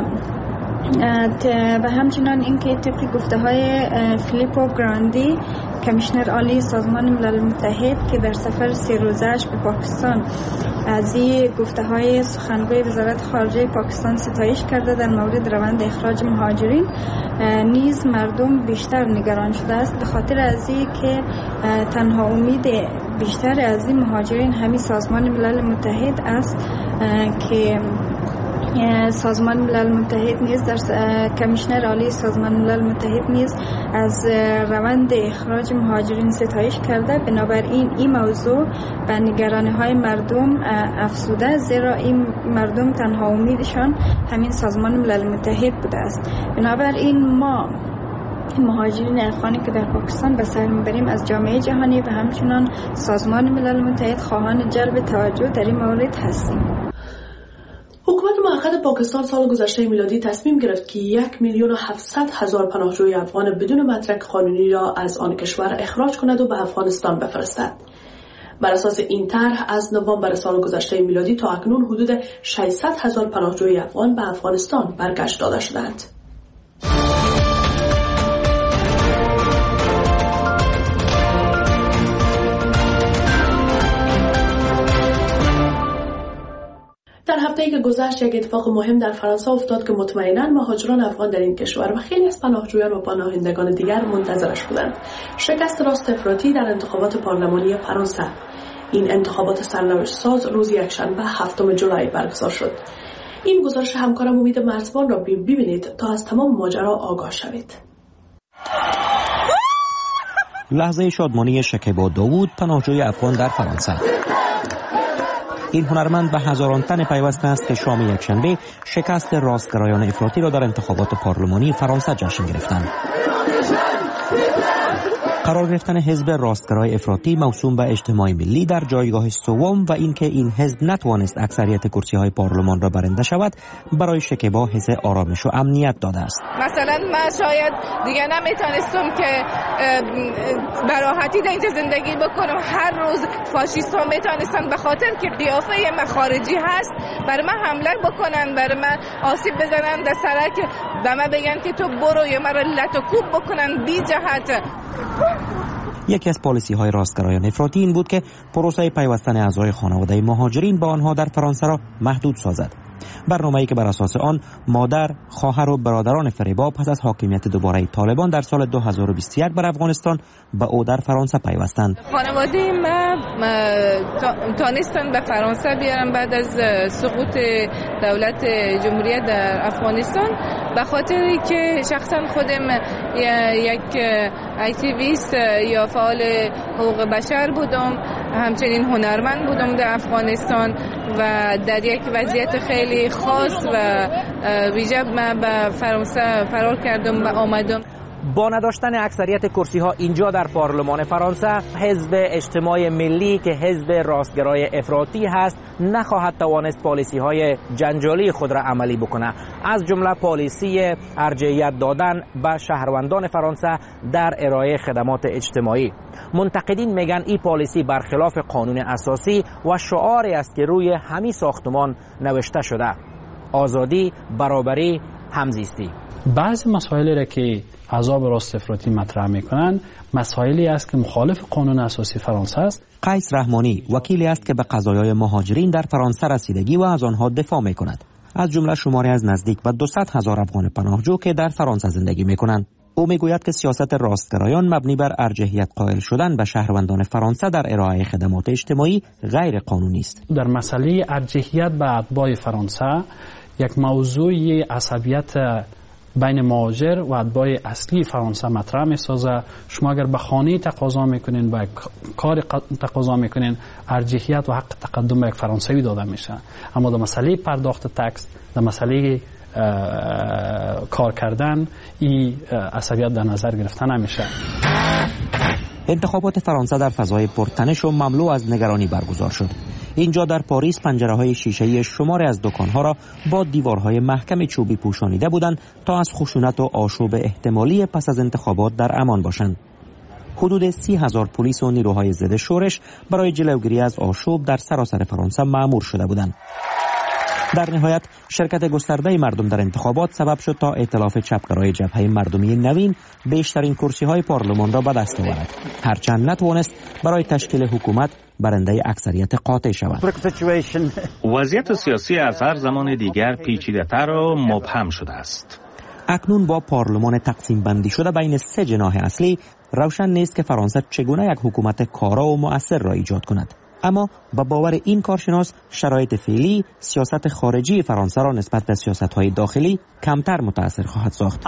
Speaker 13: و همچنان اینکه طبق گفته‌های فیلیپو گراندی کمیشنر عالی سازمان ملل متحد که در سفر سه روزه‌اش به پاکستان از این گفته‌های سخنگوی وزارت خارجه پاکستان ستایش کرده در مورد روند اخراج مهاجرین، نیز مردم بیشتر نگران شده است به خاطر از این که تنها امید بیشتر از این مهاجرین همین سازمان ملل متحد است که سازمان ملل متحد نیز در کمیشنر عالی سازمان ملل متحد نیز از روند اخراج مهاجرین ستایش کرده. بنابراین این موضوع به نگرانی‌های مردم افزوده، زیرا این مردم تنها امیدشان همین سازمان ملل متحد بوده است. بنابراین ما مهاجرین افغانی که در پاکستان به سر میبریم از جامعه جهانی و همچنان سازمان ملل متحد خواهان جلب توجه در این مورد هستیم.
Speaker 6: حکومت موقت پاکستان سال گذشته میلادی تصمیم گرفت که یک میلیون و هفتصد هزار پناهجوی افغان بدون مدرک قانونی را از آن کشور اخراج کند و به افغانستان بفرستد. بر اساس این طرح از نوامبر سال گذشته میلادی تا اکنون حدود ششصد هزار پناهجوی افغان به افغانستان برگشت داده شدند. در هفته هفته‌ای که گذشت یک اتفاق مهم در فرانسه افتاد که مطمئناً مهاجران افغان در این کشور و خیلی از پناهجویان و پناهندگان دیگر منتظرش بودند. شکست راست افراطی در انتخابات پارلمانی فرانسه. این انتخابات سرنوشت ساز روز یکشنبه هفتم جولای برگزار شد. این گزارش همکارم امید مرزبان را ببینید تا از تمام ماجرا آگاه شوید.
Speaker 14: لحظه شادمانی شکیبا داوود، پناهجوی افغان در فرانسه. این هنرمند به هزاران تن پیوسته است که شام یکشنبه شکست راستگرایان افراطی را در انتخابات پارلمانی فرانسه جشن گرفتند. قرار گرفتن حزب راستگرای افراطی موسوم به اجتماع ملی در جایگاه سوم و اینکه این حزب نتوانست اکثریت کرسی‌های پارلمان را برنده شود برای شکیبا حس آرامش و امنیت داده است.
Speaker 15: مثلا من شاید دیگه نمیتونستم که به راحتی در اینجا زندگی بکنم. هر روز فاشیست‌ها میتونستن به خاطر که قیافه من خارجی هست بر من حمله بکنن، بر من آسیب بزنن در سرک، به من بگن که تو برو یا مرا لط و کوب بکنن بی جهت.
Speaker 14: یکی از پالیسی های راستگرایان افراطی این بود که پروسه پیوستن اعضای خانواده مهاجرین به آنها در فرانسه را محدود سازد. برنامه‌ای که بر اساس آن مادر، خواهر و برادران فریبا پس از حاکمیت دوباره طالبان در سال دو هزار و بیست و یک بر افغانستان به او در فرانسه پیوستند.
Speaker 15: خانواده ما تانستن به فرانسه بیارن بعد از سقوط دولت جمهوریت در افغانستان، به خاطری که شخصا خودم یک اکتیویست یا فعال حقوق بشر بودم، همچنین هنرمند بودم در افغانستان و در یک وضعیت خیلی خاص و ویژه من به فرانسه فرار کردم و آمدم.
Speaker 14: با نداشتن اکثریت کرسی ها اینجا در پارلمان فرانسه، حزب اجتماع ملی که حزب راستگرای افراطی هست نخواهد توانست پالیسی های جنجالی خود را عملی بکنه، از جمله پالیسی ارجحیت دادن به شهروندان فرانسه در ارائه خدمات اجتماعی. منتقدین میگن این پالیسی برخلاف قانون اساسی و شعاری است که روی همین ساختمان نوشته شده: آزادی، برابری، همزیستی.
Speaker 16: بعضی مسائلی را که احزاب راست افراطی مطرح میکنن مسائلی است که مخالف قانون اساسی فرانسه است.
Speaker 14: قیس رحمانی وکیلی است که به قضایای مهاجرین در فرانسه رسیدگی و از آنها دفاع میکند، از جمله شماری از نزدیک به دویست هزار افغان پناهجو که در فرانسه زندگی میکنند. او میگوید که سیاست راستگرایان مبنی بر ارجحیت قائل شدن به شهروندان فرانسه در ارائه خدمات اجتماعی غیر قانونی است.
Speaker 16: در مسئله ارجحیت به اتباع فرانسه یک موضوع عصبیت بین مهاجر و اتباع اصلی فرانسه مطرح می‌سازه. شما اگر به خانه تقاضا میکنین و کار تقاضا میکنین، ارجحیت و حق تقدم به یک فرانسوی داده میشه، اما در مسئله پرداخت تکس، در مسئله کار کردن، این عصبیت در نظر گرفته نمیشه.
Speaker 14: انتخابات فرانسه در فضای پرتنش و مملو از نگرانی برگزار شد. اینجا در پاریس پنجره‌های شیشه‌ای شماری از دکان‌ها را با دیوارهای محکم چوبی پوشانیده بودند تا از خشونت و آشوب احتمالی پس از انتخابات در امان باشند. حدود سی هزار پلیس و نیروهای ضد شورش برای جلوگیری از آشوب در سراسر فرانسه مأمور شده بودند. در نهایت شرکت گسترده مردم در انتخابات سبب شد تا ائتلاف چپگرای جبهه مردمی نوین بیشترین کرسی‌های پارلمان را به دست آورد، هرچند نتوانست برای تشکیل حکومت برنده اکثریت قاطع شود.
Speaker 17: وضعیت سیاسی از هر زمان دیگر پیچیده‌تر و مبهم شده است.
Speaker 14: اکنون با پارلمان تقسیم بندی شده بین سه جناح اصلی، روشن نیست که فرانسه چگونه یک حکومت کارا و مؤثر را ایجاد کند. اما با باور این کارشناس شرایط فعلی سیاست خارجی فرانسه را نسبت به سیاست‌های داخلی کمتر متأثر خواهد ساخت.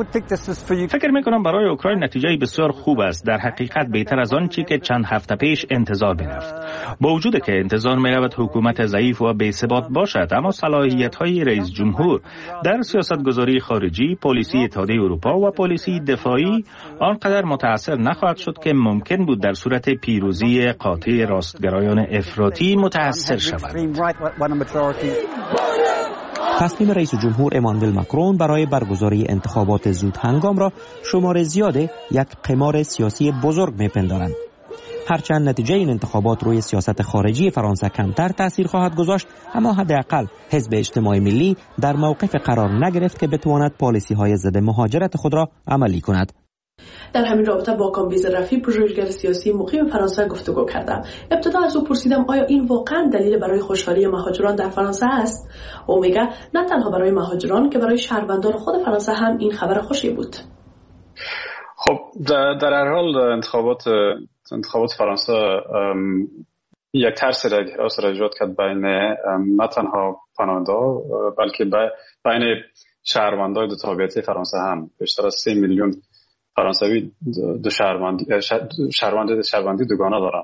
Speaker 17: فکر می‌کنم برای اوکراین نتیجه بسیار خوب است، در حقیقت بهتر از آن چی که چند هفته پیش انتظار می‌رفت. با وجود که انتظار می‌رفت حکومت ضعیف و بی‌ثبات باشد، اما صلاحیت‌های رئیس جمهور در سیاست‌گذاری خارجی، پالیسی اتحادیه اروپا و پالیسی دفاعی آنقدر متأثر نخواهد شد که ممکن بود در صورت پیروزی قاطع راستگرایان افراطی متأثر شود.
Speaker 14: تصمیم رئیس جمهور امانوئل ماکرون برای برگزاری انتخابات زود هنگام را شمار زیاد یک قمار سیاسی بزرگ می‌پندارند. هرچند نتیجه این انتخابات روی سیاست خارجی فرانسه کمتر تأثیر خواهد گذاشت، اما حداقل حزب اجتماع ملی در موقف قرار نگرفت که بتواند پالیسی‌های ضد مهاجرت خود را عملی کند.
Speaker 6: در همین رابطه با کامبیز رفی، پژوهشگر سیاسی مقیم فرانسه گفتگو کردم. ابتدا از او پرسیدم آیا این واقعا دلیل برای خوشحالی مهاجران در فرانسه است؟ او میگه نه تنها برای مهاجران که برای شهروندان خود فرانسه هم این خبر خوشی بود.
Speaker 18: خب در, در هر حال انتخابات انتخابات فرانسه یک ترس را ایجاد کرد بین نه تنها پناهنده بلکه بین شهروندان دو تابعیتی فرانسه هم. بیشتر از سه میلیون فرانسوی دو شهروندی شهروندی شهروندی دوگانه دارن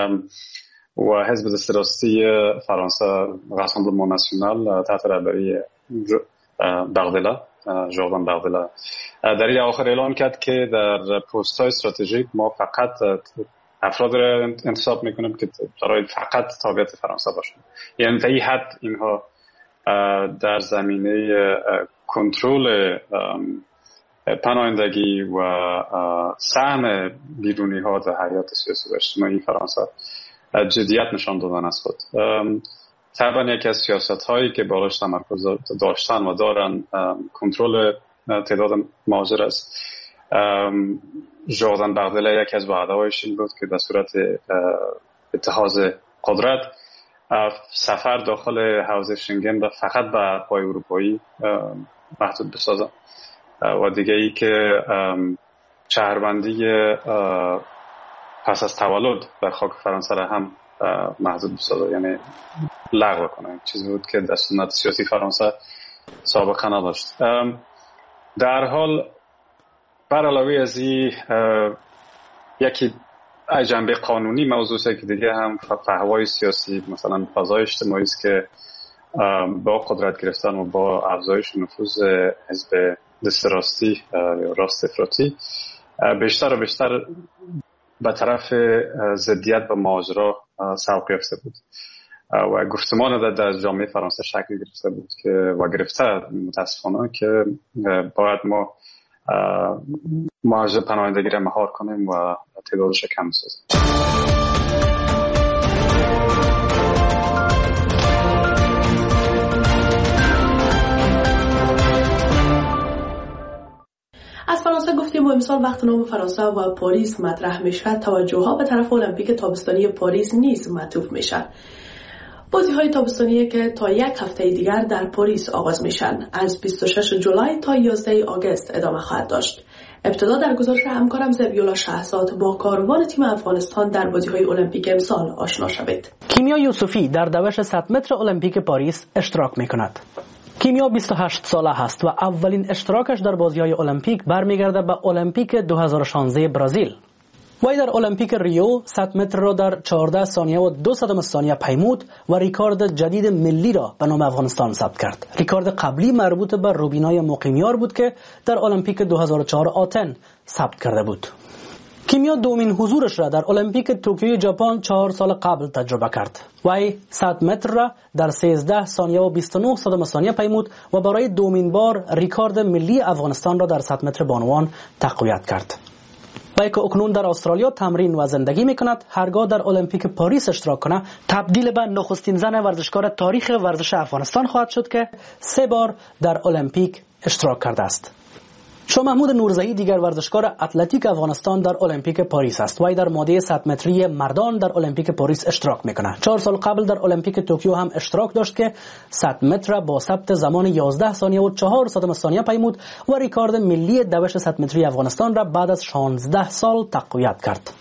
Speaker 18: و حزب دست راستی فرانسه راسمبلمان ناسیونال تحت رهبری بردلا ژوردن بردلا در این آخر اعلام کرد که در پست‌های استراتژیک ما فقط افراد را انتخاب میکنیم که برای فقط تابعیت فرانسه باشند. یعنی تا این حد اینها در زمینه کنترل پناهندگی و سهم بیرونی ها در حیات سیاسی و اجتماعی فرانسه جدیت نشان دادن از خود. طبعا یکی از سیاست هایی که بالاش تمرکز داشتن و دارن کنترل تعداد مهاجر است. ژوردن بردلا یکی از وعده‌هایش این بود که در صورت اتخاذ قدرت سفر داخل حوزه شنگن را فقط به پای اروپایی محدود بسازن و دیگه ای که شهروندی پس از تولد در خاک فرانسه را هم محدود بسازه، یعنی لغو کنه. چیزی بود که در سنت سیاسی فرانسه سابقه نداشت. در حال بر علاوه از این یکی از جنبه قانونی موضوعی که دیگه هم فهوای سیاسی، مثلا فضای اجتماعی است که با قدرت گرفتن و با افزایش نفوذ حزب دست راستی یا راست افراطی بیشتر و بیشتر به طرف ضدیت به مهاجرا سوق یافته بود و گفتمان در جامعه فرانسه شکل گرفته بود که و گرفته متاسفانه که باید ما مهاجر پناهندگی را مهار کنیم و تعدادش کم بسازیم.
Speaker 6: از فرانسه گفتیم و امسال وقت نام فرانسه و پاریس مطرح میشه، توجه ها به طرف المپیک تابستانی پاریس نیز معطوف میشن. بازی های تابستانی که تا یک هفته دیگر در پاریس آغاز میشن، از بیست و شش جولای تا یازده آگوست ادامه خواهد داشت. ابتدا در گزارش همکارم زبیولا شهزاد با کاروان تیم افغانستان در بازی های المپیک امسال آشنا شوید.
Speaker 19: کیمیا یوسفی در دوش صد متر المپیک پاریس اشتراک میکند. کیمیا بیست و هشت ساله است و اولین اشتراکش در بازی‌های المپیک برمیگرده به المپیک دو هزار و شانزده برزیل. وی در المپیک ریو صد متر را در چهارده ثانیه و دو صدم ثانیه پیمود و ریکارد جدید ملی را به نام افغانستان ثبت کرد. ریکارد قبلی مربوط به روبینای مقیمیار بود که در المپیک دو هزار و چهار آتن ثبت کرده بود. کیمیا دومین حضورش را در المپیک توکیو ژاپن چهار سال قبل تجربه کرد. وی صد متر را در سیزده ثانیه و بیست و نه صدم ثانیه پیمود و برای دومین بار ریکارد ملی افغانستان را در صد متر بانوان تقویت کرد. وی که اکنون در استرالیا تمرین و زندگی میکند، هرگاه در المپیک پاریس اشتراک کنه تبدیل به نخستین زن ورزشکار تاریخ ورزش افغانستان خواهد شد که سه بار در المپیک اشتراک کرده است. شاه محمود نورزهی دیگر ورزشکار اتلتیک افغانستان در المپیک پاریس است. وی در ماده صد متری مردان در المپیک پاریس اشتراک میکنه. چهار سال قبل در المپیک توکیو هم اشتراک داشت که صد متر با ثبت زمان یازده ثانیه و چهار صدم ثانیه پیمود و ریکارد ملی دوش صد متری افغانستان را بعد از شانزده سال تقویت کرد.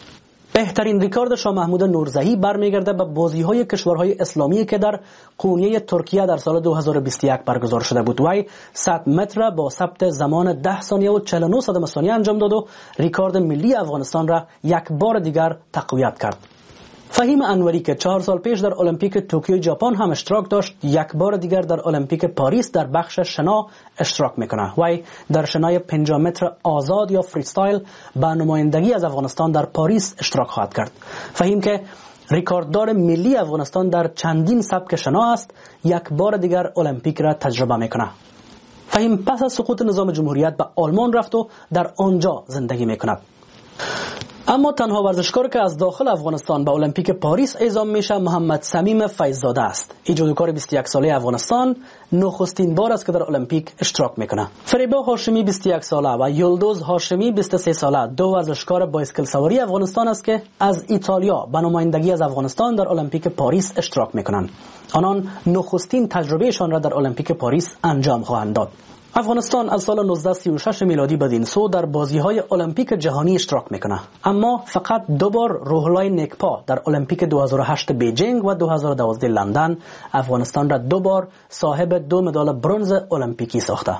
Speaker 19: بهترین ریکارد شاه محمود نورزهی برمیگرده به بازی‌های کشورهای اسلامی که در قونیه ترکیه در سال دو هزار و بیست و یک برگزار شده بود. وی صد متر با ثبت زمان ده ثانیه و چهل و نه صدم ثانیه انجام داد و ریکارد ملی افغانستان را یک بار دیگر تقویت کرد. فهیم انوری که چهار سال پیش در المپیک توکیو ژاپن هم اشتراک داشت، یک بار دیگر در المپیک پاریس در بخش شنا اشتراک میکنه. وی در شنای پنجاه متر آزاد یا فریستایل با نمایندگی از افغانستان در پاریس اشتراک خواهد کرد. فهیم که ریکارددار ملی افغانستان در چندین سبک شنا است، یک بار دیگر المپیک را تجربه میکنه. فهیم پس از سقوط نظام جمهوریت به آلمان رفت و در آنجا زندگی میکند. اما تنها ورزشکار که از داخل افغانستان به المپیک پاریس اعزام میشه محمد صمیم فیض‌زاده است. این جودوکار بیست و یک ساله افغانستان نخستین بار است که در المپیک اشتراک میکنه. فریبا هاشمی بیست و یک ساله و یلدوز هاشمی بیست و سه ساله دو ورزشکار بایسکل سواری افغانستان است که از ایتالیا به نمایندگی از افغانستان در المپیک پاریس اشتراک میکنند. آنان نخستین تجربهشان را در المپیک پاریس انجام خواهند داد. افغانستان از سال نوزده سی و شش میلادی بدین سو در بازی‌های المپیک جهانی اشتراک میکنه، اما فقط دو بار روحلای نکپا در المپیک دو هزار و هشت بیجینگ و دو هزار و دوازده لندن افغانستان را دو بار صاحب دو مدال برنز المپیکی ساخته.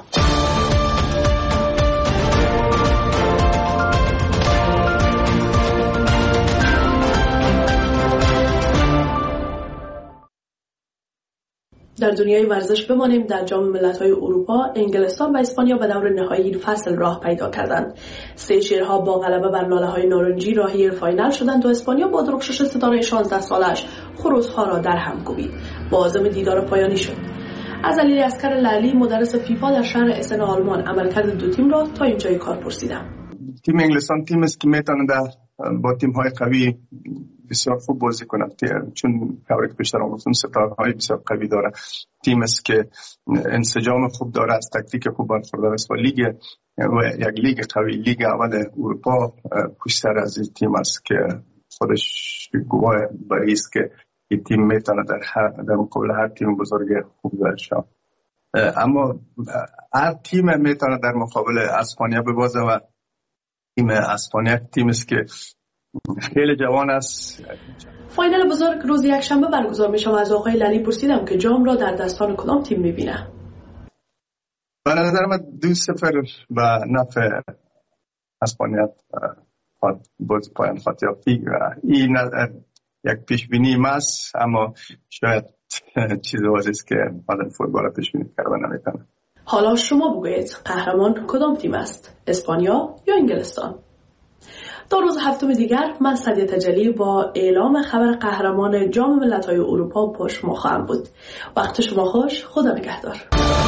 Speaker 6: در دنیای ورزش بمانیم. در جام ملت‌های اروپا انگلستان و اسپانیا به دور نهایی این فصل راه پیدا کردند. سه شیرها با غلبه بر لاله‌های نارنجی راهی فاینال شدند و اسپانیا با درخشش ستاره شانزده سالش خروس‌ها را در هم کوبید. با عزم دیدار پایانی شد. از علی عسکر لالی مدرس فیفا در شهر اسن آلمان عملکرد دو تیم را تا اینجای کار پرسیدم.
Speaker 9: تیم انگلستان تیم است که میتونه با تیم‌های قوی بسیار خوب بازی کنه، چون کاری که بیشتر آموزون ستاره‌های بسیار قوی داره. تیم است که انسجام خوب داره، از تکتیک خوب برخوردار است و لیگ و یک لیگ قوی، لیگ اول اروپا پشتر از این تیم است که خودش گواه برای است که این تیم میتونه در هر در مقابل هر تیم بزرگ خوب بشه. اما هر تیم میتونه در مقابل اسپانیا ببازه و تیم اسپانیا تیم است که خیلی جوان است.
Speaker 6: فاینال بزرگ روز یکشنبه برگزار میشه و از آقای لالی پرسیدم که جام را در دستان کدام تیم میبینه.
Speaker 9: به نظر من دو صفر و نفع اسپانیا باز پایان خواهد یافت. این یک پیش بینی است، اما شاید چیز واضحی است که بعد فوتبال پیش بینی کردن نمیتونه.
Speaker 6: حالا شما بگویید قهرمان کدام تیم است؟ اسپانیا یا انگلستان؟ در روز هفتم دیگر من سعدیه تجلی با اعلام خبر قهرمان جام ملت‌های اروپا با شما خواهم بود. وقت شما خوش. خدا نگهدار.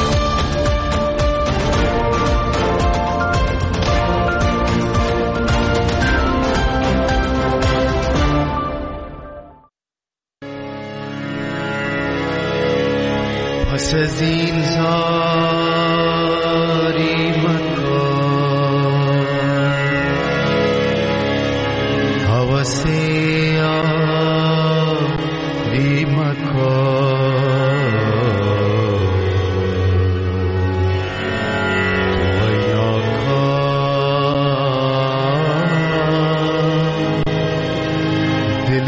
Speaker 20: پس از این زاری وسيا لمكان وياك دل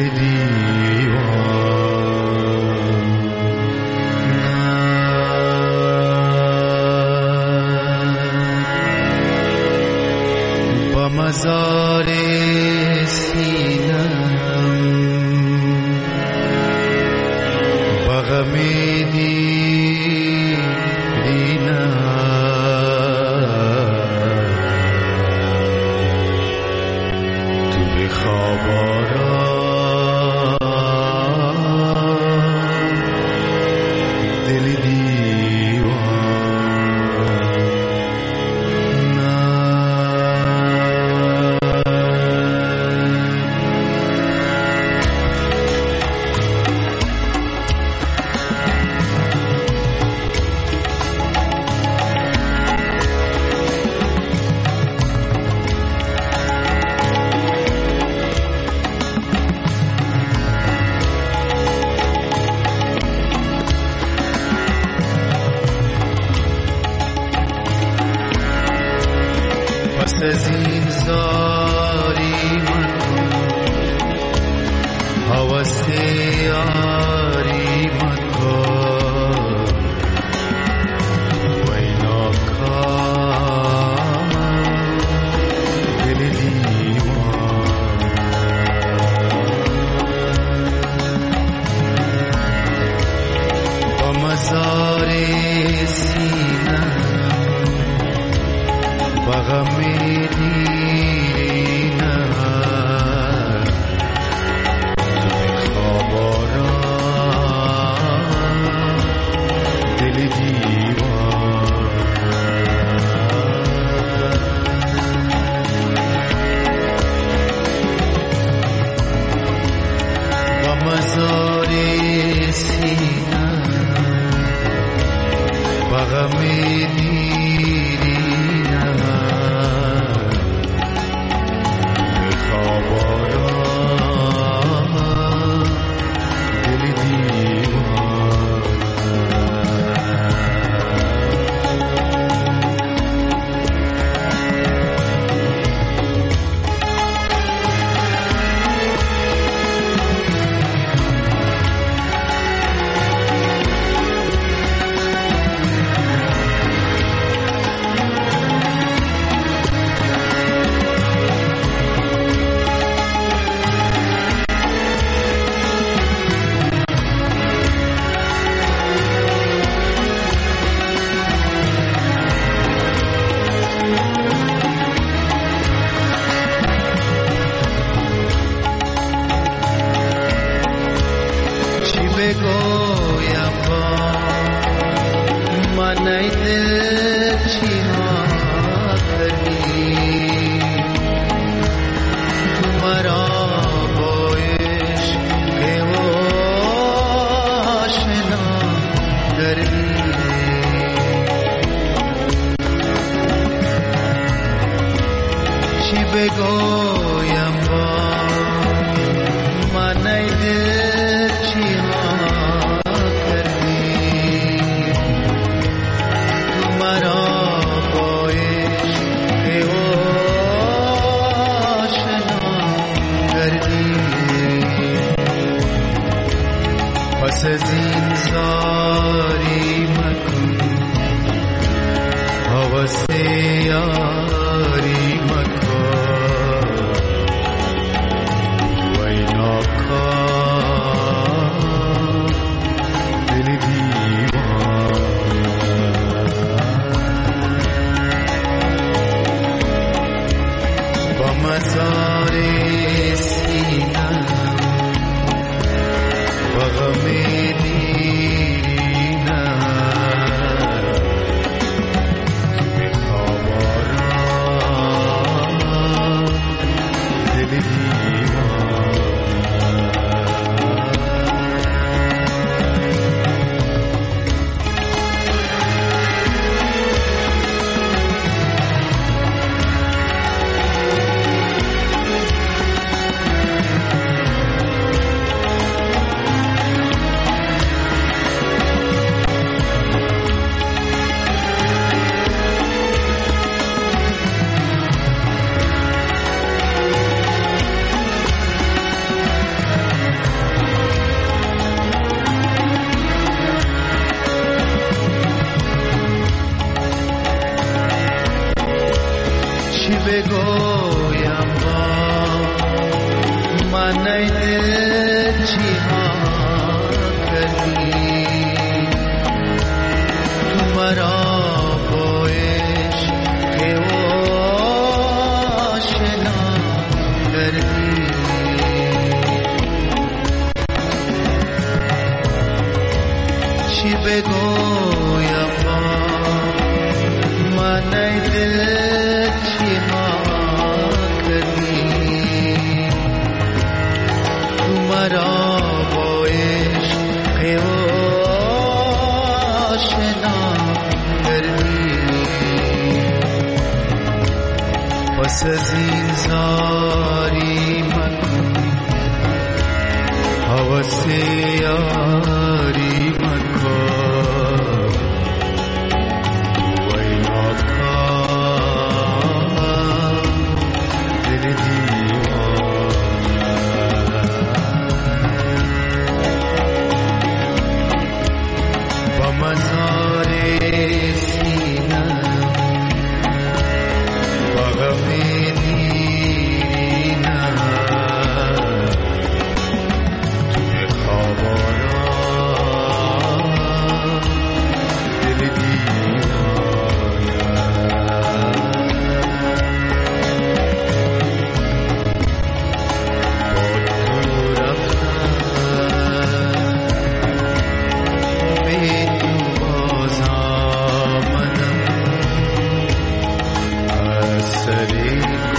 Speaker 20: دیوان بمزار غمیدی دینا تو به خوابارا دل سزین زاری من هوسته یاری مکن ویناکا دل دیوان با مزار سینه و غمی دینا خوابارا دل دیوان بگویم با من ای دل چی ها کردی تو مرا با عشق آشنا کردی پس از این زاری مکن حوث یاری مکن وای ناکام دل دیوان با مزار سینم و غم بگویم با من ای دل چی ها کردی تو مرا با عشق آشنا کردی چی بگویم با من ای دل چی ها مرا با عشق آشنا کردی پس از این زاری مکن حوث یاری مکن وای ناکام دل دیوان مزار سینم و غم دیرینم توی خواب آرام دل دیوانم با تو رفتم به سری